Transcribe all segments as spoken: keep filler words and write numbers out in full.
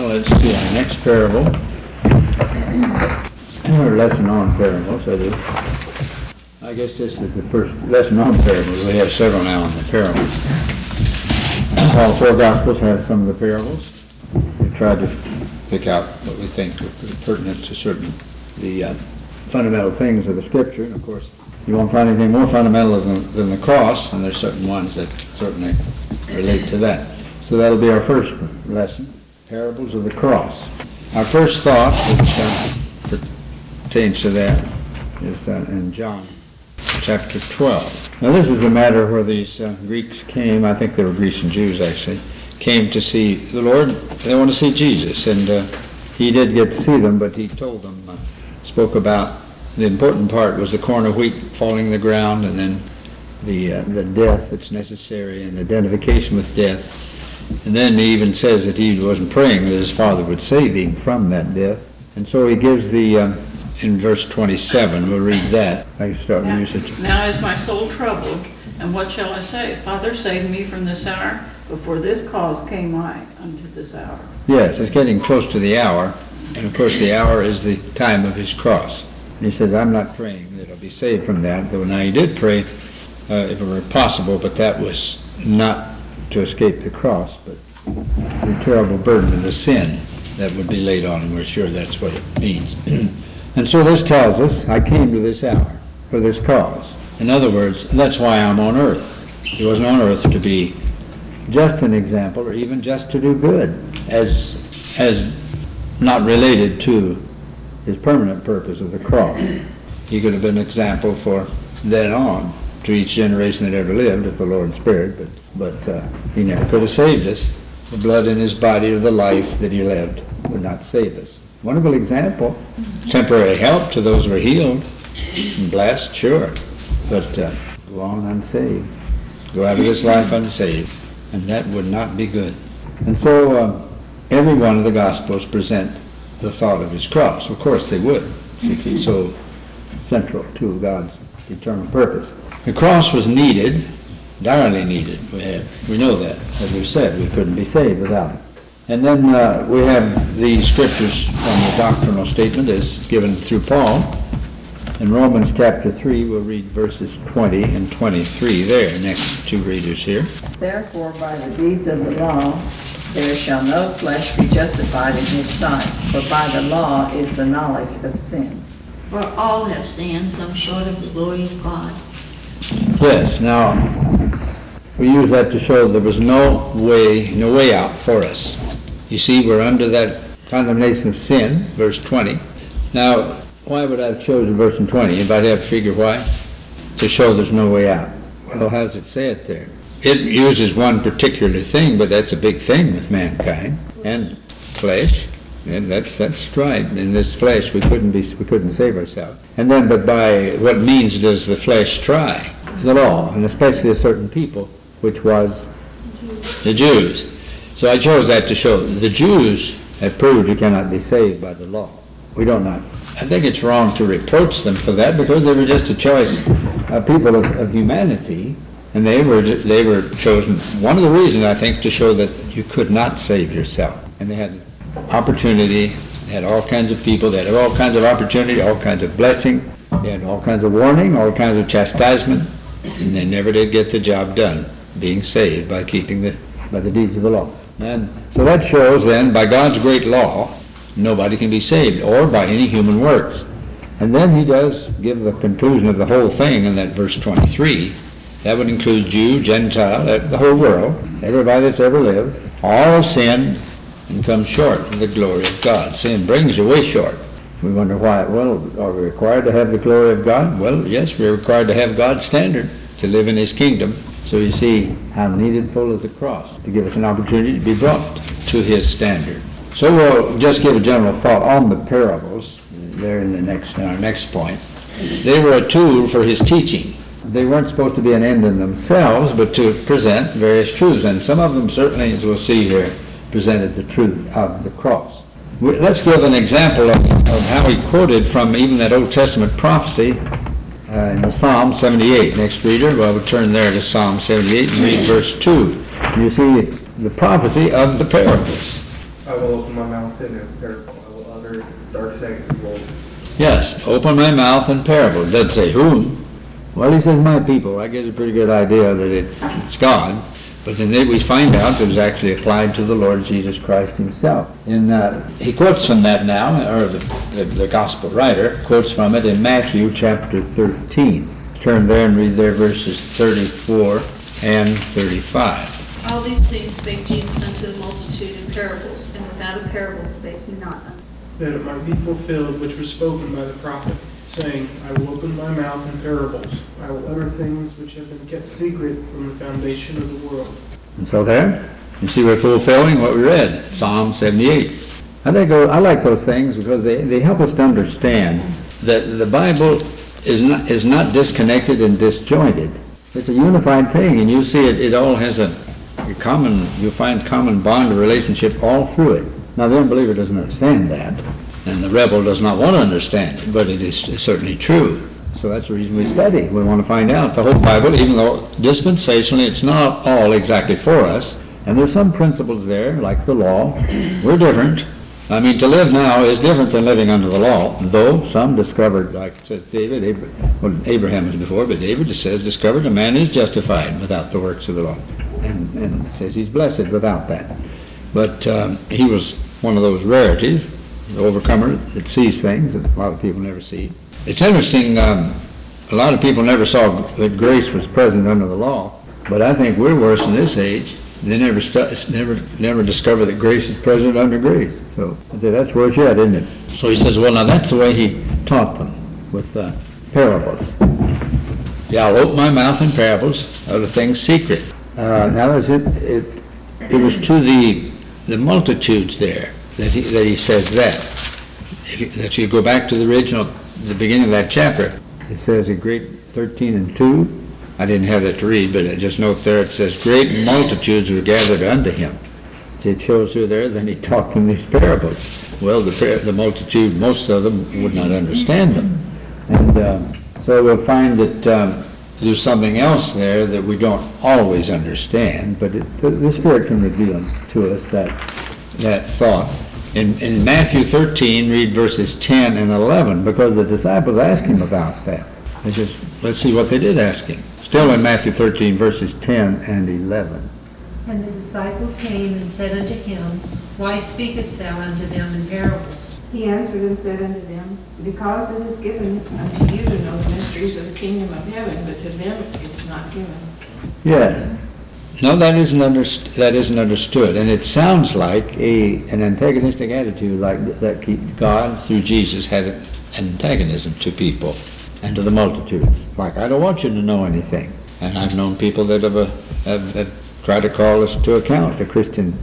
Well, let's see our next parable. Or lesson on parables, that is. I guess this is the first lesson on parables. We have several now on the parables. All four Gospels have some of the parables. We tried to pick out what we think are pertinent to certain the uh, fundamental things of the Scripture. And of course, you won't find anything more fundamental than, than the cross, and there's certain ones that certainly relate to that. So that'll be our first lesson, parables of the cross. Our first thought, which uh, pertains to that, is uh, in John chapter twelve. Now this is a matter where these uh, Greeks came, I think they were Greeks and Jews actually, came to see the Lord. They want to see Jesus, and uh, he did get to see them, but he told them, uh, spoke about the important part was the corn of wheat falling in the ground, and then the uh, the death that's necessary, and identification with death. And then he even says that he wasn't praying that his Father would save him from that death. And so he gives the, uh, in verse twenty-seven, we'll read that. I start now, usage. Now is my soul troubled, and what shall I say? Father, save me from this hour, but for this cause came I unto this hour. Yes, it's getting close to the hour, and of course the hour is the time of his cross. And he says, I'm not praying that I'll be saved from that, though now he did pray uh, if it were possible, but that was not to escape the cross, but the terrible burden of the sin that would be laid on him. We're sure that's what it means. And so this tells us, I came to this hour for this cause. In other words, that's why I'm on earth. He wasn't on earth to be just an example or even just to do good, as, as not related to his permanent purpose of the cross. He could have been an example for then on to each generation that ever lived if the Lord spared, but but uh, he never could have saved us. The blood in his body or the life that he lived would not save us. Wonderful example. Temporary help to those who are healed and blessed, sure, but uh, go on unsaved. Go out of this life unsaved, and that would not be good. And so uh, every one of the Gospels present the thought of his cross. Of course they would, since it's so central to God's eternal purpose. The cross was needed, direly needed. We have, we know that. As we've said, we couldn't be saved without it. And then uh, we have the scriptures from the doctrinal statement as given through Paul. In Romans chapter three, we'll read verses twenty and twenty-three there, next two readers here. Therefore, by the deeds of the law, there shall no flesh be justified in his sight, for by the law is the knowledge of sin. For all have sinned, come short of the glory of God. Yes, now, we use that to show there was no way, no way out for us. You see, we're under that condemnation of sin, verse twenty. Now, why would I have chosen verse twenty? Anybody have a figure why? To show there's no way out. Well, how does it say it there? It uses one particular thing, but that's a big thing with mankind and flesh. And that's that's right. In this flesh, we couldn't be we couldn't save ourselves. And then, but by what means does the flesh try? The law, and especially a certain people, which was the Jews. So I chose that to show the Jews have proved you cannot be saved by the law. We don't not. I think it's wrong to reproach them for that because they were just a choice of people of, of humanity, and they were they were chosen. One of the reasons I think to show that you could not save yourself, and they had opportunity, they had all kinds of people, they had all kinds of opportunity, all kinds of blessing, they had all kinds of warning, all kinds of chastisement, and they never did get the job done, being saved by keeping the by the deeds of the law. And so that shows then, by God's great law, nobody can be saved, or by any human works. And then he does give the conclusion of the whole thing in that verse twenty-three. That would include Jew, Gentile, the whole world, everybody that's ever lived. All have sinned and come short of the glory of God. Sin brings you way short. We wonder why. Well, are we required to have the glory of God? Well, yes, we're required to have God's standard to live in his kingdom. So you see how needful is the cross to give us an opportunity to be brought to his standard. So we'll just give a general thought on the parables there in the next in our next point. They were a tool for his teaching. They weren't supposed to be an end in themselves, but to present various truths. And some of them certainly, as we'll see here, presented the truth of the cross. Let's give an example of, of how he quoted from even that Old Testament prophecy uh, in the Psalm seventy-eight. Next reader, well, we'll turn there to Psalm seventy-eight and read verse two. You see the prophecy of the parables. I will open my mouth in a parable. I will utter dark sayings of old. Yes, open my mouth in parables. It doesn't say whom. Well, he says my people. I get a pretty good idea that it, it's God. But then they, we find out that it was actually applied to the Lord Jesus Christ himself. And uh, he quotes from that now, or the, the, the gospel writer quotes from it in Matthew chapter thirteen. Turn there and read there verses thirty-four and thirty-five. All these things spake Jesus unto the multitude in parables, and without a parable spake he not unto them. That it might be fulfilled which was spoken by the prophet, saying, I will open my mouth in parables. I will utter things which have been kept secret from the foundation of the world. And so there, you see we're fulfilling what we read, Psalm seventy-eight. I think I like those things because they, they help us to understand that the Bible is not is not disconnected and disjointed. It's a unified thing, and you see it, it all has a, a common, you find common bond of relationship all through it. Now the unbeliever doesn't understand that, and the rebel does not want to understand it, but it is certainly true. So that's the reason we study. We want to find out the whole Bible, even though dispensationally it's not all exactly for us. And there's some principles there, like the law. We're different. I mean, to live now is different than living under the law, though some discovered, like it says David, Abraham, well, Abraham was before, but David says, discovered a man is justified without the works of the law. And, and it says he's blessed without that. But um, he was one of those rarities, the overcomer that sees things that a lot of people never see. It's interesting, um, a lot of people never saw that grace was present under the law, but I think we're worse in this age. They never stu- never never discover that grace is present under grace. So that's where it's at, isn't it? So he says, well, now that's the way he taught them, with uh, parables. Yeah, I'll open my mouth in parables, other things secret. Uh, now is it, it, it was to the the multitudes there that he, that he says that. If you, that you go back to the original, the beginning of that chapter, it says in great thirteen and two, I didn't have that to read, but I just note there it says, great multitudes were gathered unto him. It shows you there, then he taught them these parables. Well, the, the multitude, most of them would not understand them. And um, so we'll find that um, there's something else there that we don't always understand, but it, the, the Spirit can reveal to us that, that thought. In, in Matthew thirteen, read verses ten and eleven, because the disciples asked him about that. They just, let's see what they did ask him. Still in Matthew thirteen, verses ten and eleven. And the disciples came and said unto him, Why speakest thou unto them in parables? He answered and said unto them, Because it is given unto you to know the mysteries of the kingdom of heaven, but to them it's not given. Yes. No, that isn't underst- that isn't understood, and it sounds like a an antagonistic attitude, like that God through Jesus had an antagonism to people and to the multitudes. Like, I don't want you to know anything. And I've known people that have, uh, have, have tried to call us to account, the Christian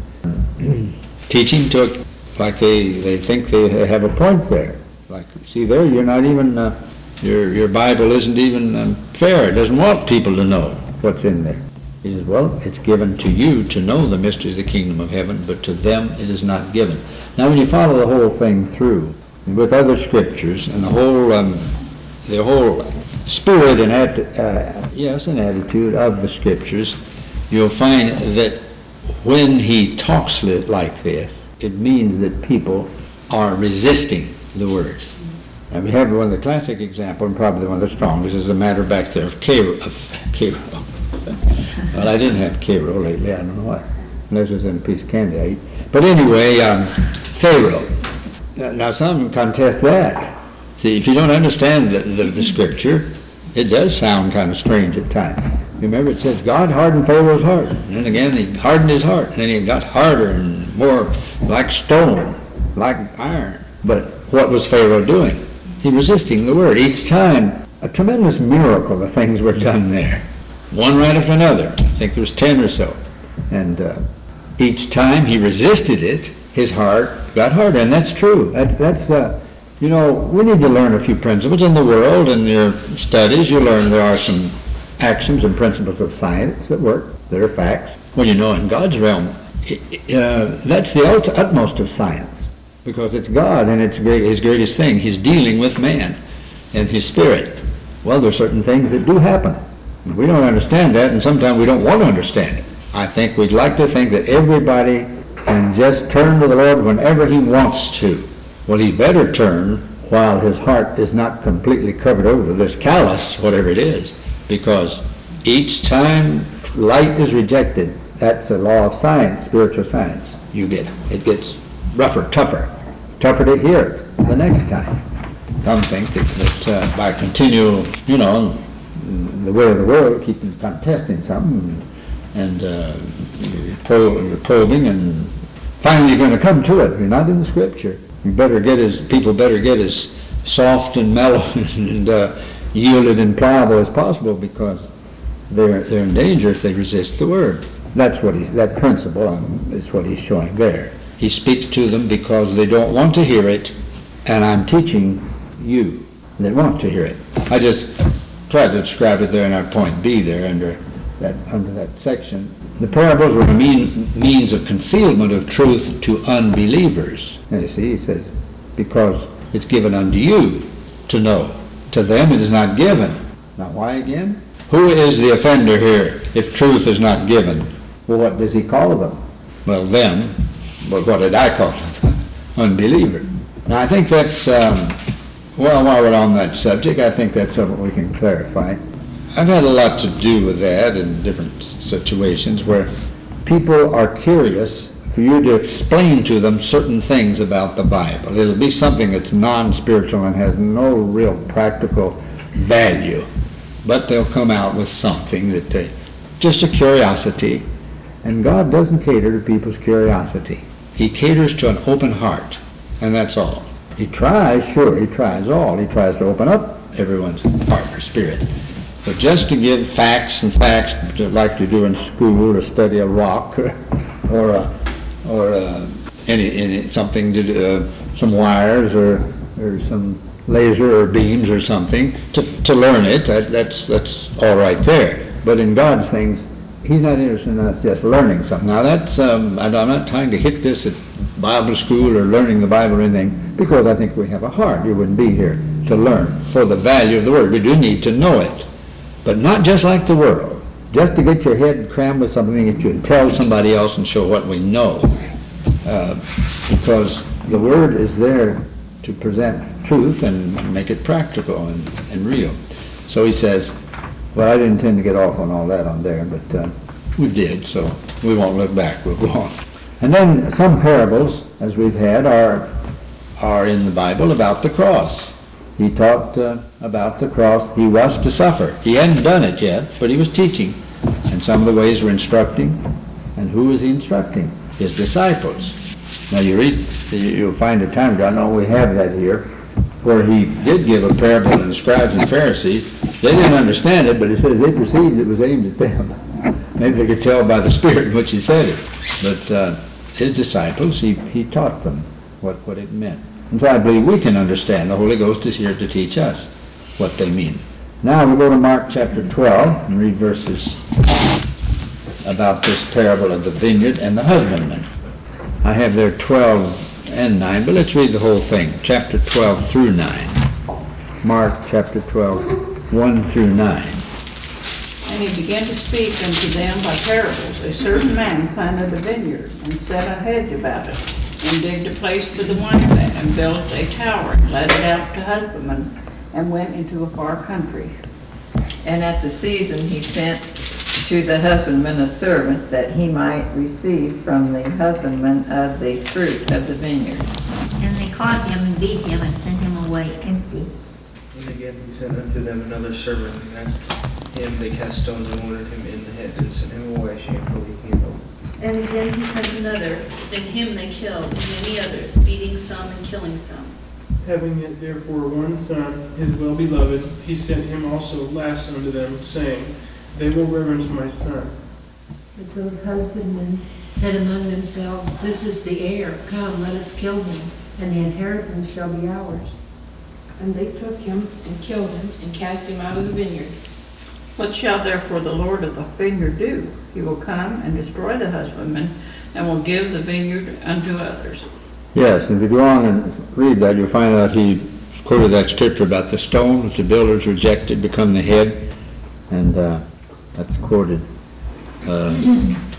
teaching, to like they, they think they have a point there. Like, see there, you're not even, uh, your your Bible isn't even um, fair. It doesn't want people to know what's in there. He says, well, it's given to you to know the mysteries of the kingdom of heaven, but to them it is not given. Now, when you follow the whole thing through, with other scriptures, and the whole um, the whole spirit and atti- uh, yes, and attitude of the scriptures, you'll find that when he talks like this, it means that people are resisting the word. And we have one of the classic examples, and probably one of the strongest, is the matter back there of Cairo. Of Cairo. Well, I didn't have Cairo lately, I don't know why, unless it was in a piece of candy I ate. But anyway, um, Pharaoh. Now, now some contest that. See, if you don't understand the, the, the scripture, it does sound kind of strange at times. Remember, it says God hardened Pharaoh's heart. And then again, he hardened his heart. And then he got harder and more like stone, like iron. But what was Pharaoh doing? He resisting the word. Each time, a tremendous miracle of things were done there. One right after another. I think there was ten or so. And uh, each time he resisted it, his heart got harder. And that's true. That's, that's uh, you know, we need to learn a few principles in the world. In your studies, you learn there are some axioms and principles of science that work. There are facts. Well, you know, in God's realm, uh, that's the ut- utmost of science, because it's God and it's great, his greatest thing. He's dealing with man and his spirit. Well, there are certain things that do happen. We don't understand that, and sometimes we don't want to understand it. I think we'd like to think that everybody and just turn to the Lord whenever he wants to. Well, he better turn while his heart is not completely covered over with this callous, whatever it is, because each time light is rejected, that's a law of science, spiritual science. You get, it gets rougher, tougher, tougher to hear it the next time. Some think that, that uh, by continual, you know, the way of the world, keeping contesting something, and uh, you're, prob- you're probing, and finally you're going to come to it. You're not in the Scripture. You better get as people better get as soft and mellow and uh, yielded and pliable as possible, because they're they're in danger if they resist the Word. That's what he's that principle um, is what he's showing there. He speaks to them because they don't want to hear it, and I'm teaching you that want to hear it. I just tried to describe it there in our point B there under that under that section. The parables were a mean, means of concealment of truth to unbelievers. And you see, he says, because it's given unto you to know. To them it is not given. Now why again? Who is the offender here if truth is not given? Well, what does he call them? Well, them. But what did I call them? Unbeliever. Now I think that's, um, well, while we're on that subject, I think that's something we can clarify. I've had a lot to do with that in different situations where people are curious for you to explain to them certain things about the Bible. It'll be something that's non-spiritual and has no real practical value, but they'll come out with something that they, just a curiosity, and God doesn't cater to people's curiosity. He caters to an open heart, and that's all. He tries, sure, he tries all. He tries to open up everyone's heart or spirit. But just to give facts and facts, like you do in school, or study a rock, or or, a, or a, any, any something to do, uh, some wires, or or some laser or beams or something to to learn it. That, that's that's all right there. But in God's things, He's not interested in just learning something. Now that's um, I'm not trying to hit this at Bible school or learning the Bible or anything, because I think we have a heart. You wouldn't be here to learn for the value of the Word. We do need to know it. But not just like the world, just to get your head crammed with something that you can tell somebody else and show what we know. Uh, because the Word is there to present truth and make it practical and, and real. So he says, well, I didn't intend to get off on all that on there, but uh, we did, so we won't look back, we'll go on. And then some parables, as we've had, are, are in the Bible about the cross. He taught uh, about the cross. He was to suffer. He hadn't done it yet, but he was teaching. And some of the ways were instructing. And who was he instructing? His disciples. Now you read, you'll find a time, I know we have that here, where he did give a parable to the scribes and Pharisees. They didn't understand it, but it says they perceived it was aimed at them. Maybe they could tell by the spirit in which he said it. But uh, his disciples, he, he taught them what, what it meant. And so I believe we can understand. The Holy Ghost is here to teach us what they mean. Now we go to Mark chapter twelve and read verses about this parable of the vineyard and the husbandman. I have there twelve and nine, but let's read the whole thing. Chapter twelve through nine. Mark chapter twelve, one through nine. And he began to speak unto them by parables. A certain man planted a vineyard, and set a hedge about it, and digged a place for the winepress, and built a tower, and let it out to husbandmen, and went into a far country. And at the season he sent to the husbandman a servant, that he might receive from the husbandman of the fruit of the vineyard. And they caught him and beat him and sent him away empty. And again he sent unto them another servant, and at him they cast stones and wounded him in the head, and sent him away shamefully healed. And again he sent another, and him they killed, and many others, beating some and killing some. Having yet therefore one son, his well-beloved, he sent him also last unto them, saying, They will reverence my son. But those husbandmen said among themselves, This is the heir, come, let us kill him, and the inheritance shall be ours. And they took him and killed him and cast him out of the vineyard. What shall therefore the Lord of the vineyard do? He will come and destroy the husbandman, and will give the vineyard unto others. Yes, and if you go on and read that, you'll find out he quoted that scripture about the stone which the builders rejected become the head, and uh, that's quoted uh,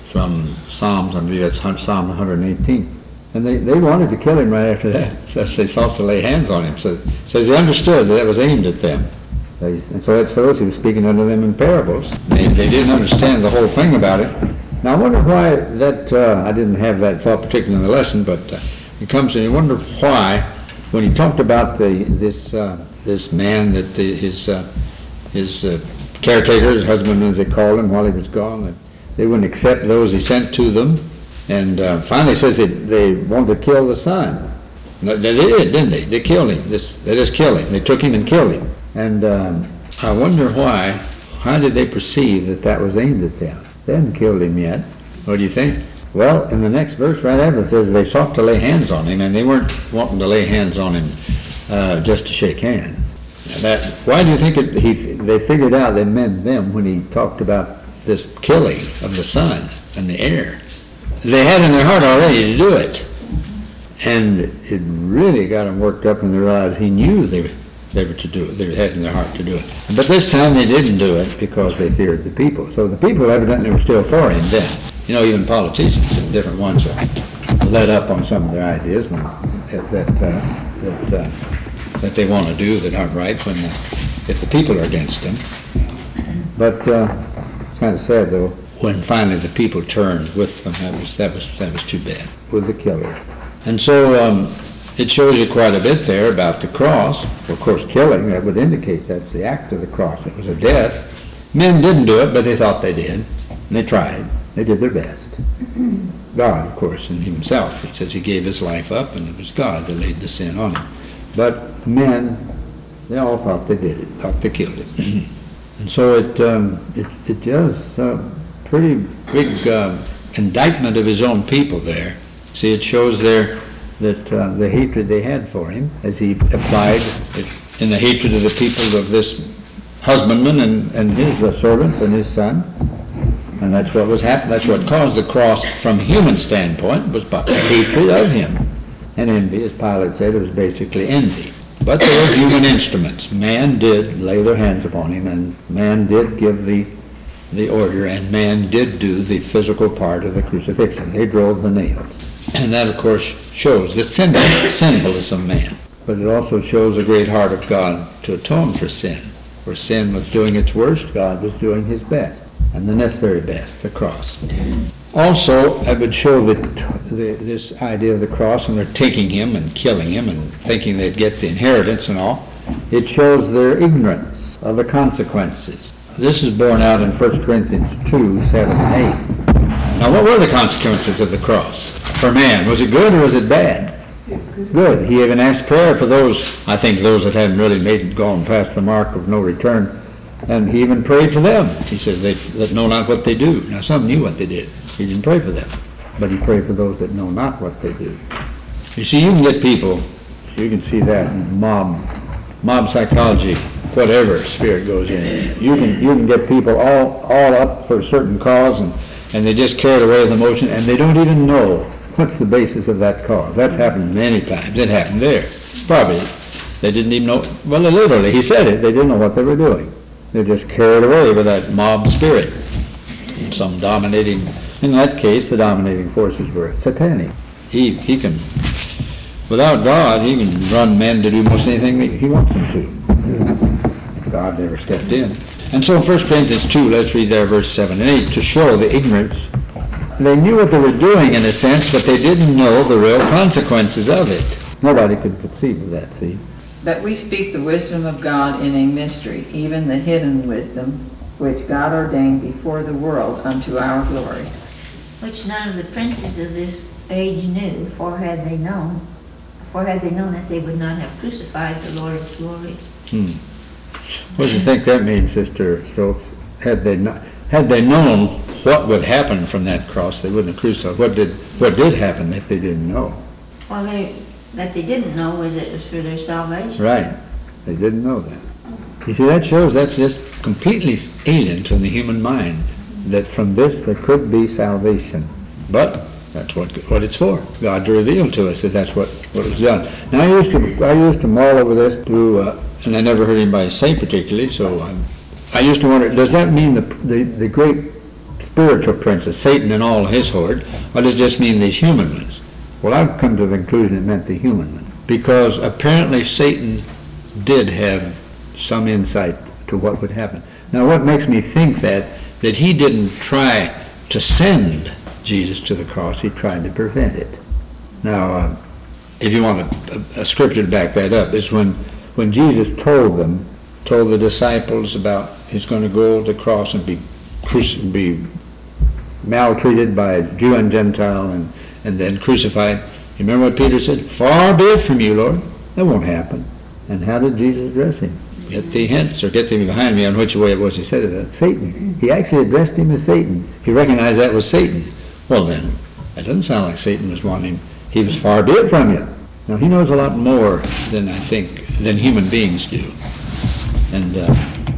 from Psalms, I believe that's Psalm one hundred eighteen. And they, they wanted to kill him right after that, so they sought to lay hands on him. So it says they understood that that was aimed at them. They- And so that's for those, he was speaking unto them in parables. They, they didn't understand the whole thing about it. Now I wonder why that, uh, I didn't have that thought particularly in the lesson, but uh, it comes and you wonder why, when he talked about the, this, uh, this man that the, his, uh, his uh, caretaker, his husbandman as they called him while he was gone, that they wouldn't accept those he sent to them. And uh, finally says they, they wanted to kill the son. No, they did, didn't they? They killed him. This, they just killed him. They took him and killed him. And um, I wonder why, how did they perceive that that was aimed at them? They hadn't killed him yet. What do you think? Well, in the next verse right after it says they sought to lay hands on him, and they weren't wanting to lay hands on him uh, just to shake hands. That, why do you think it, he, they figured out they meant them when he talked about this killing of the son and the heir? They had in their heart already to do it. And it really got them worked up when they realized he knew they were, they were to do it. They had in their heart to do it. But this time they didn't do it because they feared the people. So the people evidently were still for him then. You know, even politicians and different ones are led up on some of their ideas when, that, uh, that, uh, that they want to do that aren't right when the, if the people are against them. But uh, it's kind of sad though. When finally the people turned with them, that was that was that was too bad with the killer. And so um, it shows you quite a bit there about the cross. Of course, killing, that would indicate that's the act of the cross. It was a death. Men didn't do it, but they thought they did, and they tried. They did their best. God, of course, in himself, it says he gave his life up, and it was God that laid the sin on him. But men, they all thought they did it, thought they killed it. And so it um, it, it does. Uh, pretty big uh, indictment of his own people there. See, it shows there that uh, the hatred they had for him, as he applied it in the hatred of the people of this husbandman and, and his uh, servants and his son. And that's what was happening. That's what caused the cross from human standpoint, was but the hatred of him. And envy, as Pilate said, it was basically envy. But they were human instruments. Man did lay their hands upon him, and man did give the the order, and man did do the physical part of the crucifixion. They drove the nails. And that, of course, shows the sin, sinfulness of man. But it also shows the great heart of God to atone for sin. Where sin was doing its worst, God was doing his best, and the necessary best, the cross. Also, I would show that the, this idea of the cross, and they're taking him and killing him and thinking they'd get the inheritance and all, it shows their ignorance of the consequences. This is borne out in First Corinthians two, seven and eight. Now, what were the consequences of the cross for man? Was it good or was it bad? Good. He even asked prayer for those, I think those that hadn't really made it, gone past the mark of no return. And he even prayed for them. He says, they that know not what they do. Now, some knew what they did. He didn't pray for them. But he prayed for those that know not what they do. You see, you can get people, you can see that in mob, mob psychology, whatever spirit goes in. You can you can get people all all up for a certain cause, and, and they just carried away with emotion, and they don't even know what's the basis of that cause. That's happened many times. It happened there. Probably they didn't even know, well, literally, he said it, they didn't know what they were doing. They're just carried away with that mob spirit. And some dominating, in that case, the dominating forces were satanic. He, he can, without God, he can run men to do most anything he wants them to. God never stepped in. And so in First Corinthians two, let's read there verse seven and eight, to show the ignorance. They knew what they were doing in a sense, but they didn't know the real consequences of it. Nobody could conceive of that, see? But we speak the wisdom of God in a mystery, even the hidden wisdom, which God ordained before the world unto our glory. Which none of the princes of this age knew, for had they known, for had they known it, they would not have crucified the Lord of glory. Hmm. What do you think that means, Sister Stokes? Had they not, had they known what would happen from that cross, they wouldn't have crucified. What did what did happen that they didn't know? Well, they, that they didn't know was it was for their salvation. Right. They didn't know that. You see, that shows that's just completely alien from the human mind, that from this there could be salvation. But that's what what it's for. God to reveal to us that that's what, what was done. Now, I used to I used to mull over this to, uh, and I never heard anybody say particularly, so I'm, I used to wonder, does that mean the the, the great spiritual princes, Satan and all his horde, or does it just mean these human ones? Well, I've come to the conclusion it meant the human one, because apparently Satan did have some insight to what would happen. Now, what makes me think that, that he didn't try to send Jesus to the cross, he tried to prevent it. Now, uh, if you want a, a, a scripture to back that up, is when, when Jesus told them, told the disciples about he's going to go to the cross and be cruci- be maltreated by Jew and Gentile and, and then crucified. You remember what Peter said? Far be it from you, Lord. That won't happen. And how did Jesus address him? Get the hints, or get them behind me on which way it was he said it. Satan. He actually addressed him as Satan. He recognized that was Satan. Well then, that doesn't sound like Satan was wanting him. He was far be it from you. Now he knows a lot more than I think, than human beings do. And, uh,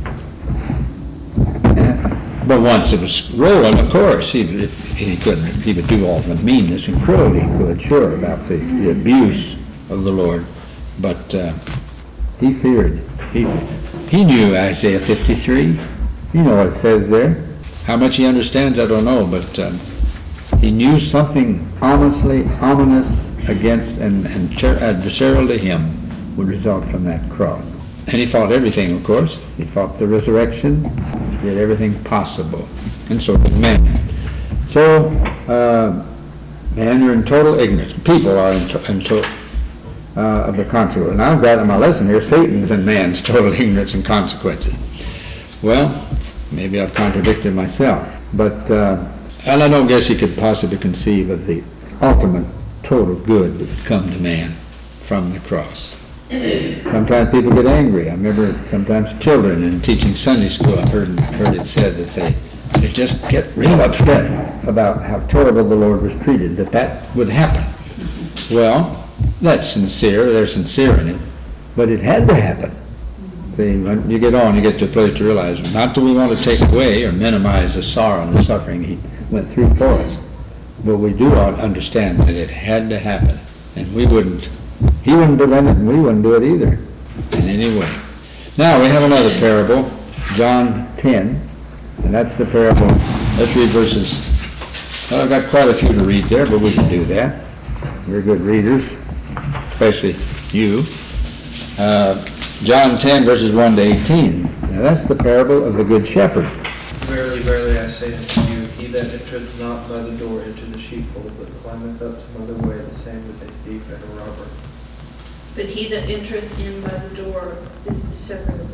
but once it was rolling, of course, he, if he couldn't, he would do all the meanness and cruelty he could, sure, about the, the abuse of the Lord. But uh, he feared. He, he knew Isaiah fifty-three. You know what it says there. How much he understands, I don't know, but um, he knew something ominously ominous against and, and adversarial to him would result from that cross. And he fought everything, of course. He fought the resurrection. He did everything possible. And so did man. So, uh, man, you're in total ignorance. People are in, to, in to, uh, of the consequences. And I've got in my lesson here, Satan's and man's total ignorance and consequences. Well, maybe I've contradicted myself. But, uh, and I don't guess he could possibly conceive of the ultimate total good that would come to man from the cross. Sometimes people get angry. I remember sometimes children in teaching Sunday school, I've heard, heard it said that they, they just get real upset about how terrible the Lord was treated, that that would happen. Well, that's sincere, they're sincere in it, but it had to happen. See, when you get on, you get to a place to realize, not that we want to take away or minimize the sorrow and the suffering he went through for us, but we do understand that it had to happen, and we wouldn't, he wouldn't prevent it, and we wouldn't do it either, in any way. Now, we have another parable, John ten, and that's the parable. Let's read verses, well, I've got quite a few to read there, but we can do that. We're good readers, especially you. Uh, John ten, verses one to eighteen. Now, that's the parable of the Good Shepherd. Verily, verily, I say unto you, he that entereth not by the door into the sheepfold, but climbeth up some other way, the same is a thief and a robber. But he that entereth in by the door is the shepherd of the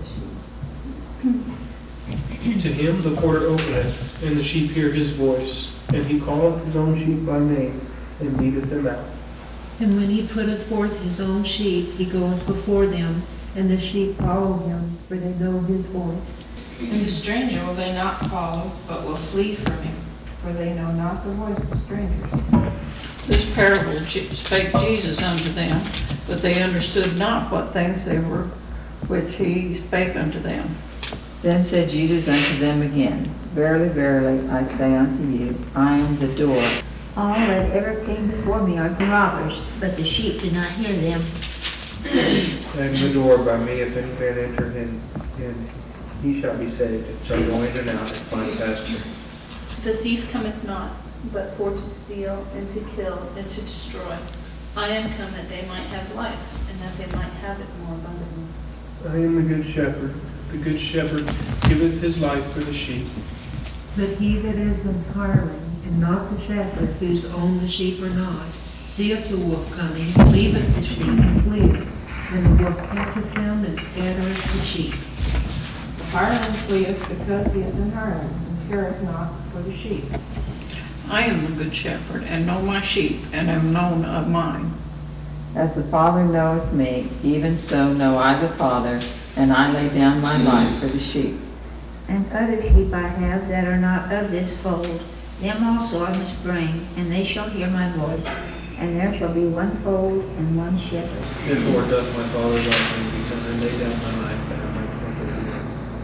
sheep. To him the porter openeth, and the sheep hear his voice, and he calleth his own sheep by name, and leadeth them out. And when he putteth forth his own sheep, he goeth before them, and the sheep follow him, for they know his voice. And the stranger will they not follow, but will flee from him, for they know not the voice of strangers. This parable spake Jesus unto them, but they understood not what things they were which he spake unto them. Then said Jesus unto them again, Verily, verily, I say unto you, I am the door. All that ever came before me are the robbers, but the sheep do not hear them. I am the door. By me, if any man enter in, in, he shall be saved, and shall go in and out and find pasture. The thief cometh not, but for to steal, and to kill, and to destroy. I am come that they might have life, and that they might have it more abundantly. I am the good shepherd. The good shepherd giveth his life for the sheep. But he that is an hireling, and not the shepherd, whose own the sheep are not, seeth the wolf coming, leaveth the sheep, and fleeth. And the wolf catcheth them, and scattereth the sheep. The hireling fleeth because he is an hireling, and careth not for the sheep. I am the good shepherd, and know my sheep, and am known of mine. As the Father knoweth me, even so know I the Father, and I lay down my life for the sheep. And other sheep I have that are not of this fold, them also I must bring, and they shall hear my voice. And there shall be one fold and one shepherd. Therefore doth my Father love me, because I lay down my life that I might take it again.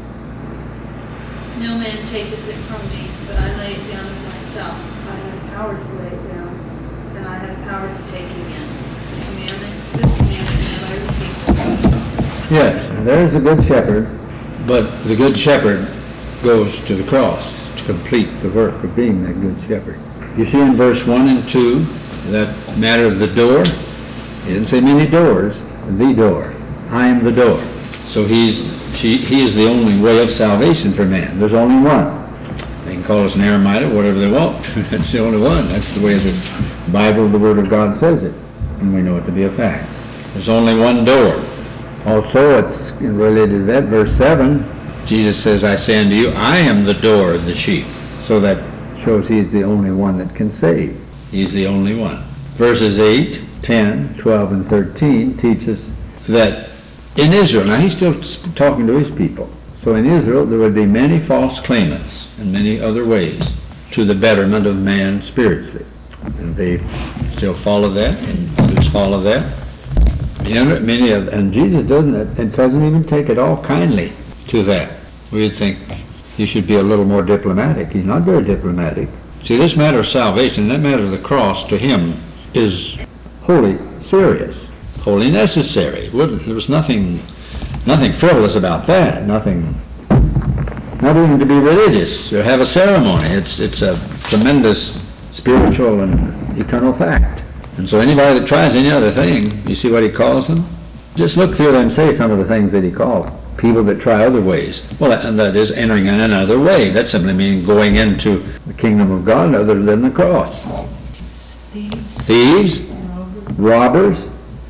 No man taketh it from me, but I lay it down of myself. I have power to lay it down, and I have power to take it again. The commandment, this commandment have I received from God. Yes, there's the Good Shepherd, but the Good Shepherd goes to the cross complete the work of being that good shepherd. You see in verse one and two, that matter of the door. He didn't say many doors, the door. I am the door. So he's, she, he is the only way of salvation for man. There's only one. They can call us an Aramite or whatever they want. That's the only one. That's the way the Bible, the Word of God says it. And we know it to be a fact. There's only one door. Also, it's related to that, verse seven, Jesus says, I say unto you, I am the door of the sheep. So that shows he's the only one that can save. He's the only one. Verses eight, ten, twelve, and thirteen teach us that in Israel, now he's still talking to his people, so in Israel there would be many false claimants in many other ways to the betterment of man spiritually. And they still follow that, and others follow that. And many of, and Jesus doesn't, it doesn't even take it all kindly to that. We would think he should be a little more diplomatic. He's not very diplomatic. See, this matter of salvation, that matter of the cross, to him is wholly serious, wholly necessary. There was nothing, nothing frivolous about that. Nothing, not even to be religious or have a ceremony. It's it's a tremendous spiritual and eternal fact. And so anybody that tries any other thing, you see what he calls them? Just look through and say some of the things that he called. People that try other ways. Well, and that is entering in another way. That simply means going into the kingdom of God other than the cross. Thieves. Thieves, robbers,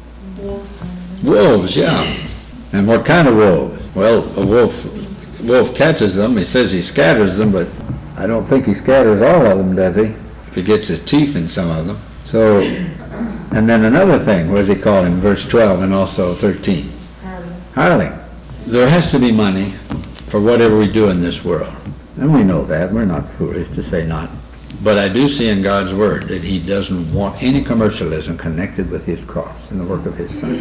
wolves, yeah. And what kind of wolves? Well, a wolf, wolf catches them. He says he scatters them, but I don't think he scatters all of them, does he? He gets his teeth in some of them. So, and then another thing, what does he call him? Verse twelve and also thirteen. Hireling. Hireling. There has to be money for whatever we do in this world. And we know that. We're not foolish to say not. But I do see in God's Word that he doesn't want any commercialism connected with his cross and the work of his Son.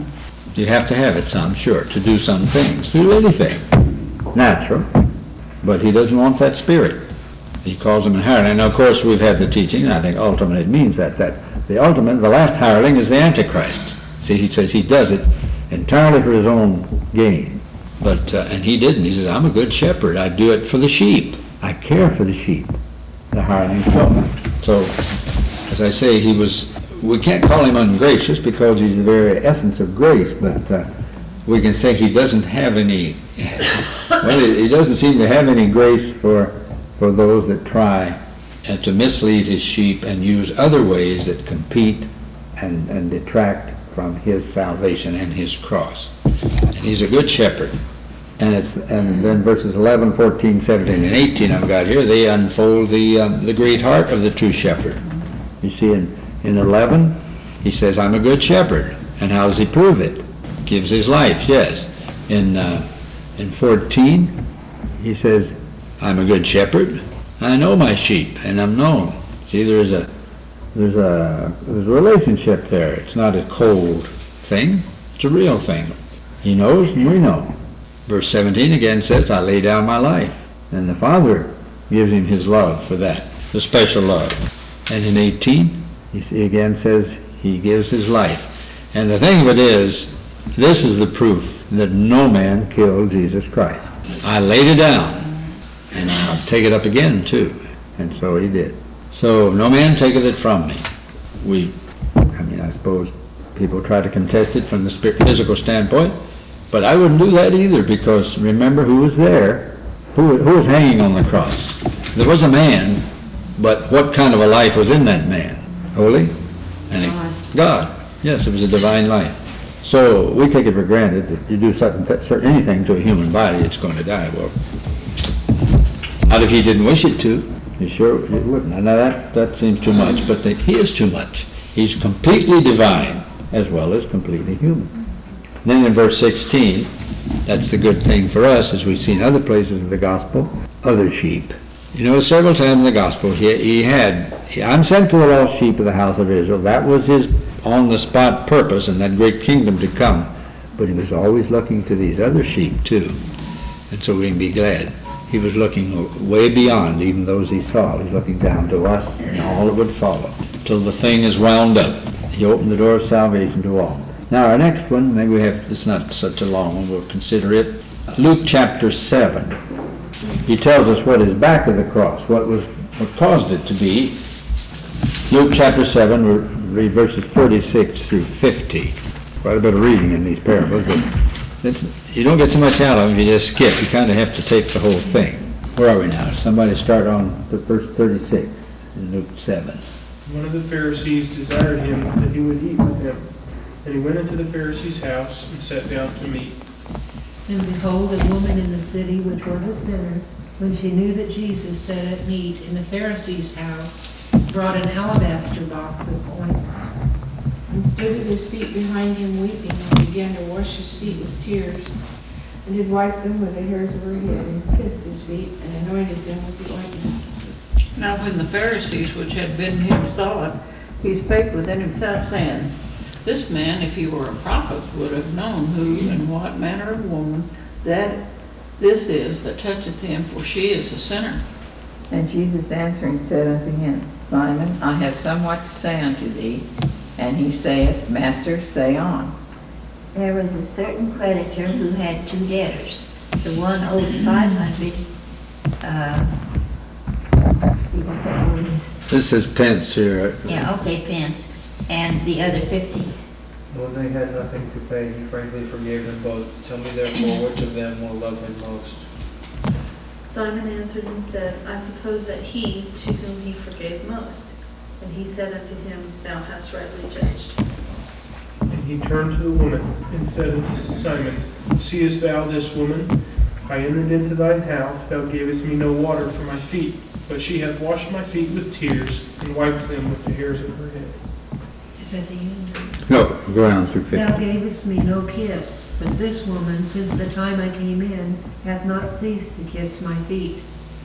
You have to have it some, sure, to do some things, to do anything. Natural. But he doesn't want that spirit. He calls them a hireling. Now, of course, we've had the teaching, and I think ultimately it means that, that the ultimate, the last hireling is the Antichrist. See, he says he does it entirely for his own gain. But, uh, and he didn't. He says, I'm a good shepherd. I do it for the sheep. I care for the sheep. The hireling so. So, as I say, he was, we can't call him ungracious because he's the very essence of grace, but uh, we can say he doesn't have any, well, he doesn't seem to have any grace for for those that try and to mislead his sheep and use other ways that compete and, and detract from his salvation and his cross. And he's a good shepherd. And it's and then verses eleven, fourteen, seventeen, and eighteen I've got here, they unfold the um, the great heart of the true shepherd. You see in, in eleven, he says, I'm a good shepherd. And how does he prove it? Gives his life, yes. In uh, in fourteen, he says, I'm a good shepherd. I know my sheep, and I'm known. See, there's a there's a there's a relationship there. It's not a cold thing. It's a real thing. He knows, and we know. Verse seventeen again says, I lay down my life. And the Father gives him his love for that, the special love. And in eighteen, he again says, he gives his life. And the thing of it is, this is the proof that no man killed Jesus Christ. I laid it down. And I'll take it up again, too. And so he did. So no man taketh it from me. We, I mean, I suppose people try to contest it from the physical standpoint, but I wouldn't do that either, because remember who was there, who, who was hanging on the cross. There was a man, but what kind of a life was in that man? Holy? And it, God. Yes, it was a divine life. So we take it for granted that you do certain, certain anything to a human body, it's going to die. Well, not if he didn't wish it to. He sure it wouldn't. I know that, that seems too much, but they, he is too much. He's completely divine as well as completely human. Then in verse sixteen, that's the good thing for us, as we see in other places of the gospel, other sheep. You know, several times in the gospel, he, he had, he, I'm sent to the lost sheep of the house of Israel. That was his on-the-spot purpose and that great kingdom to come. But he was always looking to these other sheep, too. And so we can be glad. He was looking way beyond even those he saw. He's looking down to us and all that would follow, till the thing is wound up. He opened the door of salvation to all. Now our next one, maybe we have, it's not such a long one, we'll consider it. Luke chapter seven. he tells us what is back of the cross, what was, what caused it to be. Luke chapter seven, we'll read verses forty-six through fifty. Quite a bit of reading in these parables, but it's, you don't get so much out of them if you just skip. You kind of have to take the whole thing. Where are we now? Somebody start on the verse thirty-six in Luke seven. One of the Pharisees desired him that he would eat with him. And he went into the Pharisee's house and sat down to meat. And behold, a woman in the city which was a sinner, when she knew that Jesus sat at meat in the Pharisee's house, brought an alabaster box of ointment, And stood at his feet behind him weeping, and began to wash his feet with tears, and did wipe them with the hairs of her head, and kissed his feet, and anointed them with the ointment. Now when the Pharisees which had bidden him saw it, he spake within himself, saying, This man, if he were a prophet, would have known who and what manner of woman that this is that toucheth him, for she is a sinner. And Jesus answering said unto him, Simon, I have somewhat to say unto thee. And he saith, Master, say on. There was a certain creditor who had two debtors. The one owed five hundred, uh, let's see what that word is. This is pence here. Yeah, okay, pence, and the other fifty. When they had nothing to pay, he frankly forgave them both. Tell me therefore, which of them will love him most? Simon answered and said, I suppose that he to whom he forgave most. And he said unto him, Thou hast rightly judged. And he turned to the woman and said unto Simon, Seest thou this woman? I entered into thine house, thou gavest me no water for my feet, but she hath washed my feet with tears, and wiped them with the hairs of her head. is that the end? No, go down through Thou fifty. gavest me no kiss, but this woman, since the time I came in, hath not ceased to kiss my feet.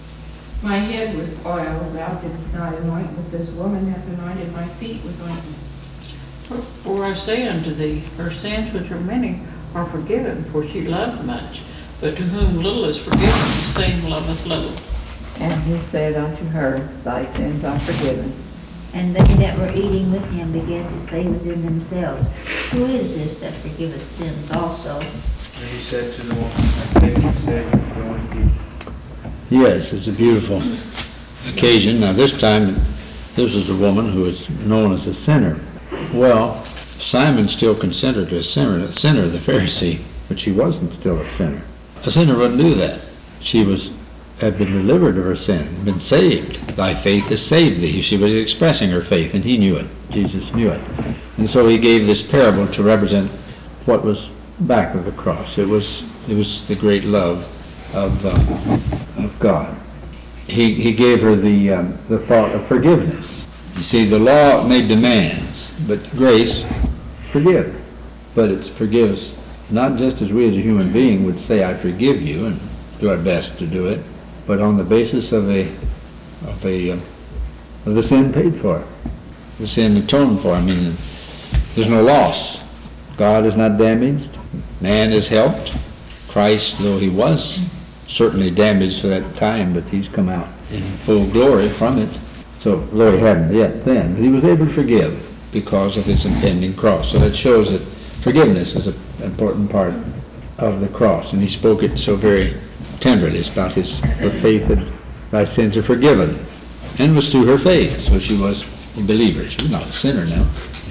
My head with oil thou didst not anoint, but this woman hath anointed my feet with ointment. For I say unto thee, her sins which are many are forgiven, for she loved much. But to whom little is forgiven, the same loveth little. And he said unto her, Thy sins are forgiven. And they that were eating with him began to say within themselves, Who is this that forgiveth sins also? And he said to the woman, I came to say, go and eat. Yes, it's a beautiful occasion. Now this time, this is a woman who is known as a sinner. Well, Simon still considered a sinner, a sinner, the Pharisee, but she wasn't still a sinner. A sinner wouldn't do that. She was had been delivered of her sin, been saved. Thy faith has saved thee. She was expressing her faith, and he knew it. Jesus knew it. And so he gave this parable to represent what was back of the cross. It was it was the great love of uh, of God. He he gave her the um, the thought of forgiveness. You see, the law made demands, but grace forgives. But it forgives not just as we as a human being would say, I forgive you, and do our best to do it, but on the basis of a of a um, of the sin paid for, the sin atoned for. I mean, there's no loss. God is not damaged. Man is helped. Christ, though he was certainly damaged for that time, but he's come out in full glory from it. So, though he hadn't yet then, but he was able to forgive because of his impending cross. So that shows that forgiveness is an important part of the cross, and he spoke it so very tenderly. It's about his her faith that thy sins are forgiven, and it was through her faith. So she was a believer. She was not a sinner now.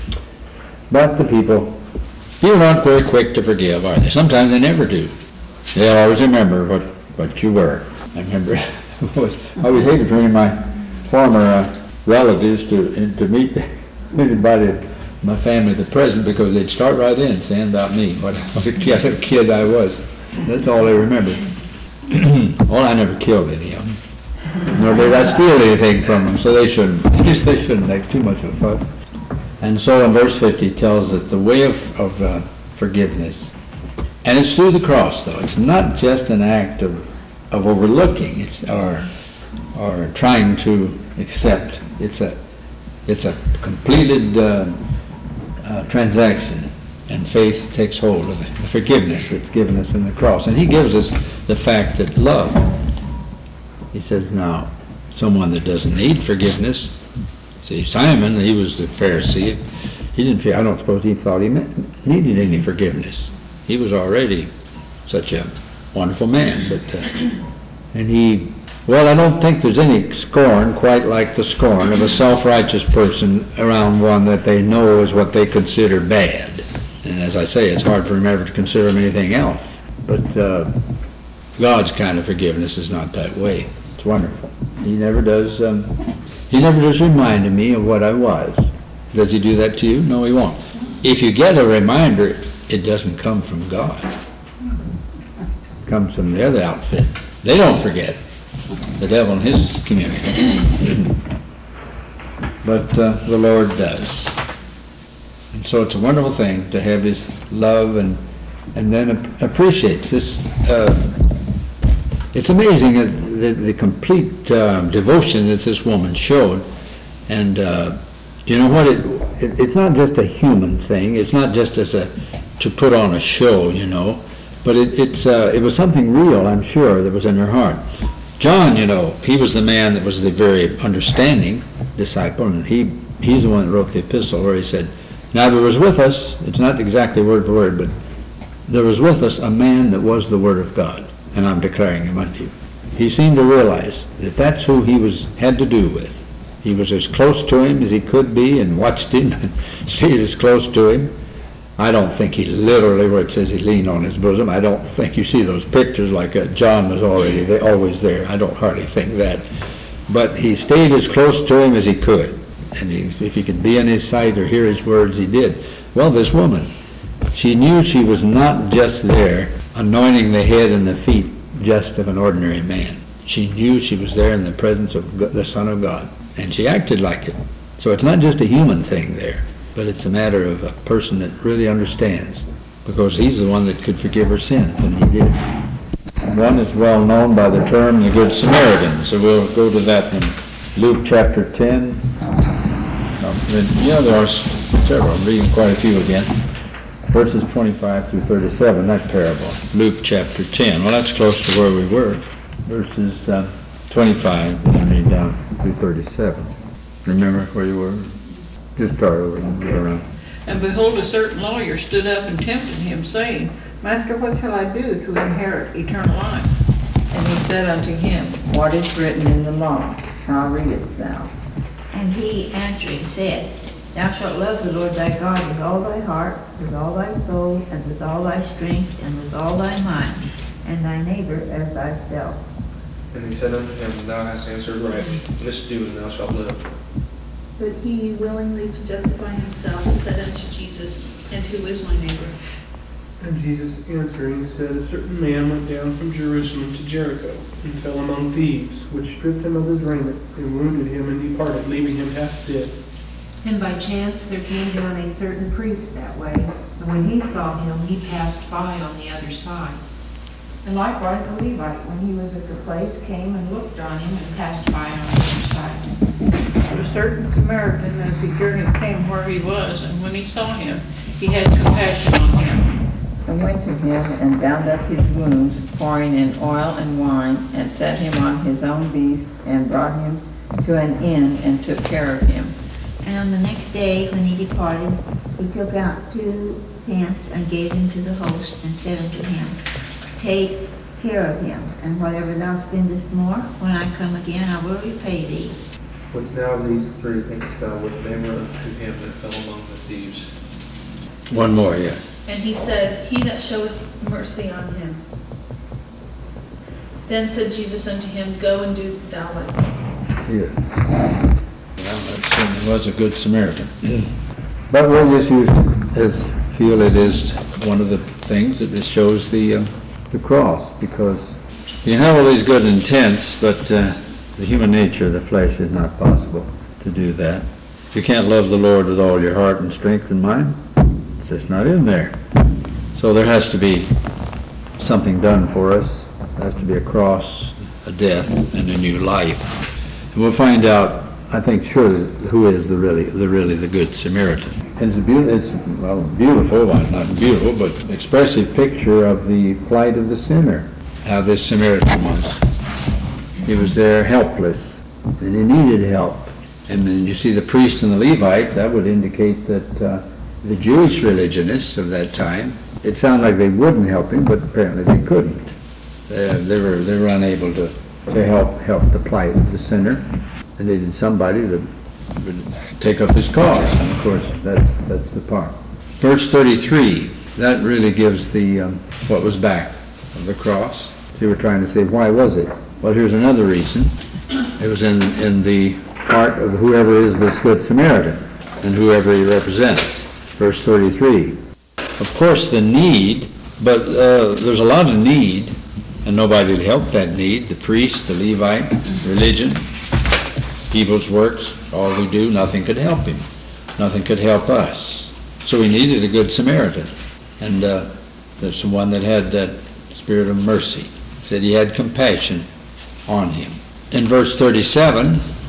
But the people, people aren't very quick to forgive, are they? Sometimes they never do. They'll always remember what, what you were. I remember I always, I always hated for any of my former uh, relatives to to meet anybody in my family at the present, because they'd start right in saying about me what, what a kid, a kid I was. That's all they remember. Well, I never killed any of them, nor did I steal anything from them, so they shouldn't. They shouldn't make too much of a fuss. And so in verse fifty it tells that the way of, of uh, forgiveness, and it's through the cross, though. It's not just an act of, of overlooking, it's or or trying to accept. It's a it's a completed uh, uh, transaction, and faith takes hold of it. The forgiveness that's given us in the cross, and he gives us the fact that love. He says, now, someone that doesn't need forgiveness. See, Simon, he was the Pharisee. He didn't feel, I don't suppose he thought he needed any forgiveness. He was already such a wonderful man, but uh, And he, well, I don't think there's any scorn quite like the scorn of a self-righteous person around one that they know is what they consider bad. And as I say, it's hard for him ever to consider him anything else. But uh, God's kind of forgiveness is not that way. It's wonderful. He never does, um, he never does remind me of what I was. Does he do that to you? No, he won't. If you get a reminder, it doesn't come from God. It comes from the other outfit. They don't forget. The devil and his community. But uh, the Lord does. And so it's a wonderful thing to have his love and and then ap- appreciates this. Uh, it's amazing uh, the, the complete uh, devotion that this woman showed. And uh, you know what? It, it it's not just a human thing. It's not just as a to put on a show, you know. But it it's uh, it was something real, I'm sure, that was in her heart. John, you know, he was the man that was the very understanding disciple, and he he's the one that wrote the epistle where he said, "Now there was with us," it's not exactly word for word, but there was with us a man that was the Word of God, and I'm declaring him unto you. He seemed to realize that that's who he was had to do with. He was as close to him as he could be and watched him and stayed as close to him. I don't think he literally, where it says he leaned on his bosom, I don't think you see those pictures like uh, John was already they always there. I don't hardly think that. But he stayed as close to him as he could. And he, if he could be in his sight or hear his words, he did. Well, this woman, she knew she was not just there anointing the head and the feet just of an ordinary man. She knew she was there in the presence of the Son of God. And she acted like it. So it's not just a human thing there, but it's a matter of a person that really understands, because he's the one that could forgive her sins, and he did. One is well known by the term the Good Samaritan, so we'll go to that in Luke chapter ten. Um, yeah, there are several. I'm reading quite a few again. Verses twenty-five through thirty-seven, that parable. Luke chapter ten. Well, that's close to where we were. Verses uh, twenty-five, and read down through thirty-seven. Remember where you were? Just start over and go around. And behold, a certain lawyer stood up and tempted him, saying, Master, what shall I do to inherit eternal life? And he said unto him, What is written in the law? How readest thou? And he answering said, Thou shalt love the Lord thy God with all thy heart, with all thy soul, and with all thy strength, and with all thy mind, and thy neighbor as thyself. And he said unto him, Thou hast answered right. This do, and thou shalt live. But he, willingly to justify himself, said unto Jesus, And who is my neighbor? And Jesus answering said, A certain man went down from Jerusalem to Jericho, and fell among thieves, which stripped him of his raiment, and wounded him, and departed, leaving him half dead. And by chance there came down a certain priest that way, and when he saw him, he passed by on the other side. And likewise a Levite, when he was at the place, came and looked on him and passed by on the other side. But a certain Samaritan, as he journeyed, came where he was, and when he saw him, he had compassion on him. And went to him and bound up his wounds, pouring in oil and wine, and set him on his own beast, and brought him to an inn, and took care of him. And on the next day, when he departed, he took out two pence and gave them to the host, and said unto him, Take care of him, and whatever thou spendest more, when I come again, I will repay thee. Which now of these three thinkest thou was neighbor unto him that fell among the thieves? One more, yeah. And he said, He that showeth mercy on him. Then said Jesus unto him, Go and do thou likewise. Yeah. Well, that certainly was a good Samaritan. But we'll just use it as feel it is one of the things that it shows the uh, the cross, because you have all these good intents, but uh, the human nature, the flesh, is not possible to do that. You can't love the Lord with all your heart and strength and mind. It's just not in there. So there has to be something done for us. There has to be a cross, a death, and a new life. And we'll find out, I think, sure, who is the really, the really the good Samaritan. It's a beautiful, it's well, beautiful, well, not beautiful, but expressive picture of the plight of the sinner. How this Samaritan was. He was there helpless, and he needed help. And then you see the priest and the Levite, that would indicate that uh, the Jewish religionists of that time, it sounded like they wouldn't help him, but apparently they couldn't. They, they were, they were unable to, to help, help the plight of the sinner. They needed somebody that would take up his cause, and of course, that's, that's the part. Verse thirty-three, that really gives the, um, what was back of the cross. You were trying to say, why was it? Well, here's another reason. It was in, in the heart of whoever is this Good Samaritan, and whoever he represents. Verse thirty-three. Of course, the need, but uh, there's a lot of need, and nobody to help that need. The priest, the Levite, religion, people's works, all we do, nothing could help him. Nothing could help us. So we needed a Good Samaritan. And uh, there's someone that had that spirit of mercy. Said he had compassion on him. In verse thirty-seven,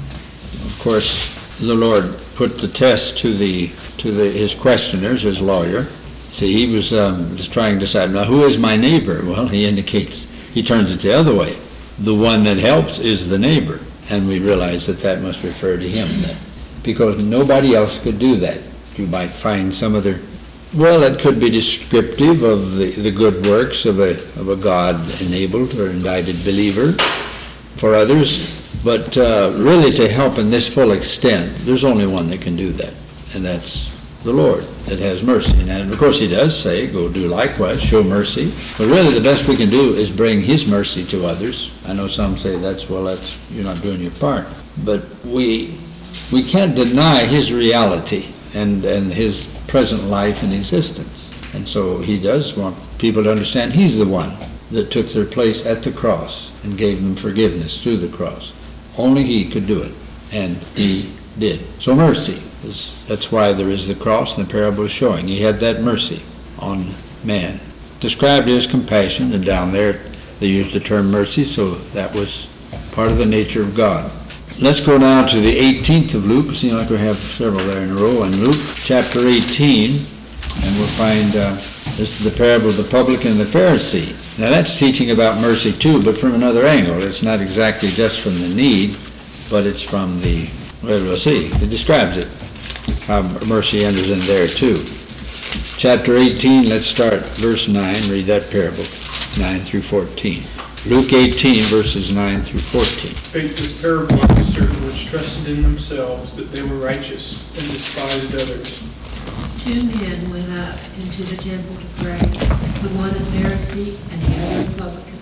of course, the Lord put the test to the to the, his questioners, his lawyer. See, he was um, just trying to decide, now who is my neighbor? Well, he indicates, he turns it the other way. The one that helps is the neighbor. And we realize that that must refer to him then. Because nobody else could do that. You might find some other, well, it could be descriptive of the, the good works of a, of a God-enabled or indicted believer for others. But uh, really to help in this full extent, there's only one that can do that. And that's the Lord that has mercy. And of course he does say, go do likewise, show mercy. But really the best we can do is bring his mercy to others. I know some say that's, well, that's, you're not doing your part. But we we can't deny his reality and, and his present life and existence. And so he does want people to understand he's the one that took their place at the cross and gave them forgiveness through the cross. Only he could do it, and he did. So mercy, is, that's why there is the cross, and the parable is showing. He had that mercy on man. Described as compassion, and down there they used the term mercy, so that was part of the nature of God. Let's go now to the eighteenth of Luke. It seems like we have several there in a row. In Luke chapter eighteen, and we'll find uh, this is the parable of the publican and the Pharisee. Now that's teaching about mercy too, but from another angle. It's not exactly just from the need, but it's from the, well, we'll see. It describes it, how mercy enters in there too. Chapter eighteen, let's start verse nine, read that parable, nine through fourteen. Luke eighteen, verses nine through fourteen. Spake this parable unto certain which trusted in themselves that they were righteous, and despised others. Two men went up into the temple to pray, the one a Pharisee and the other a publican.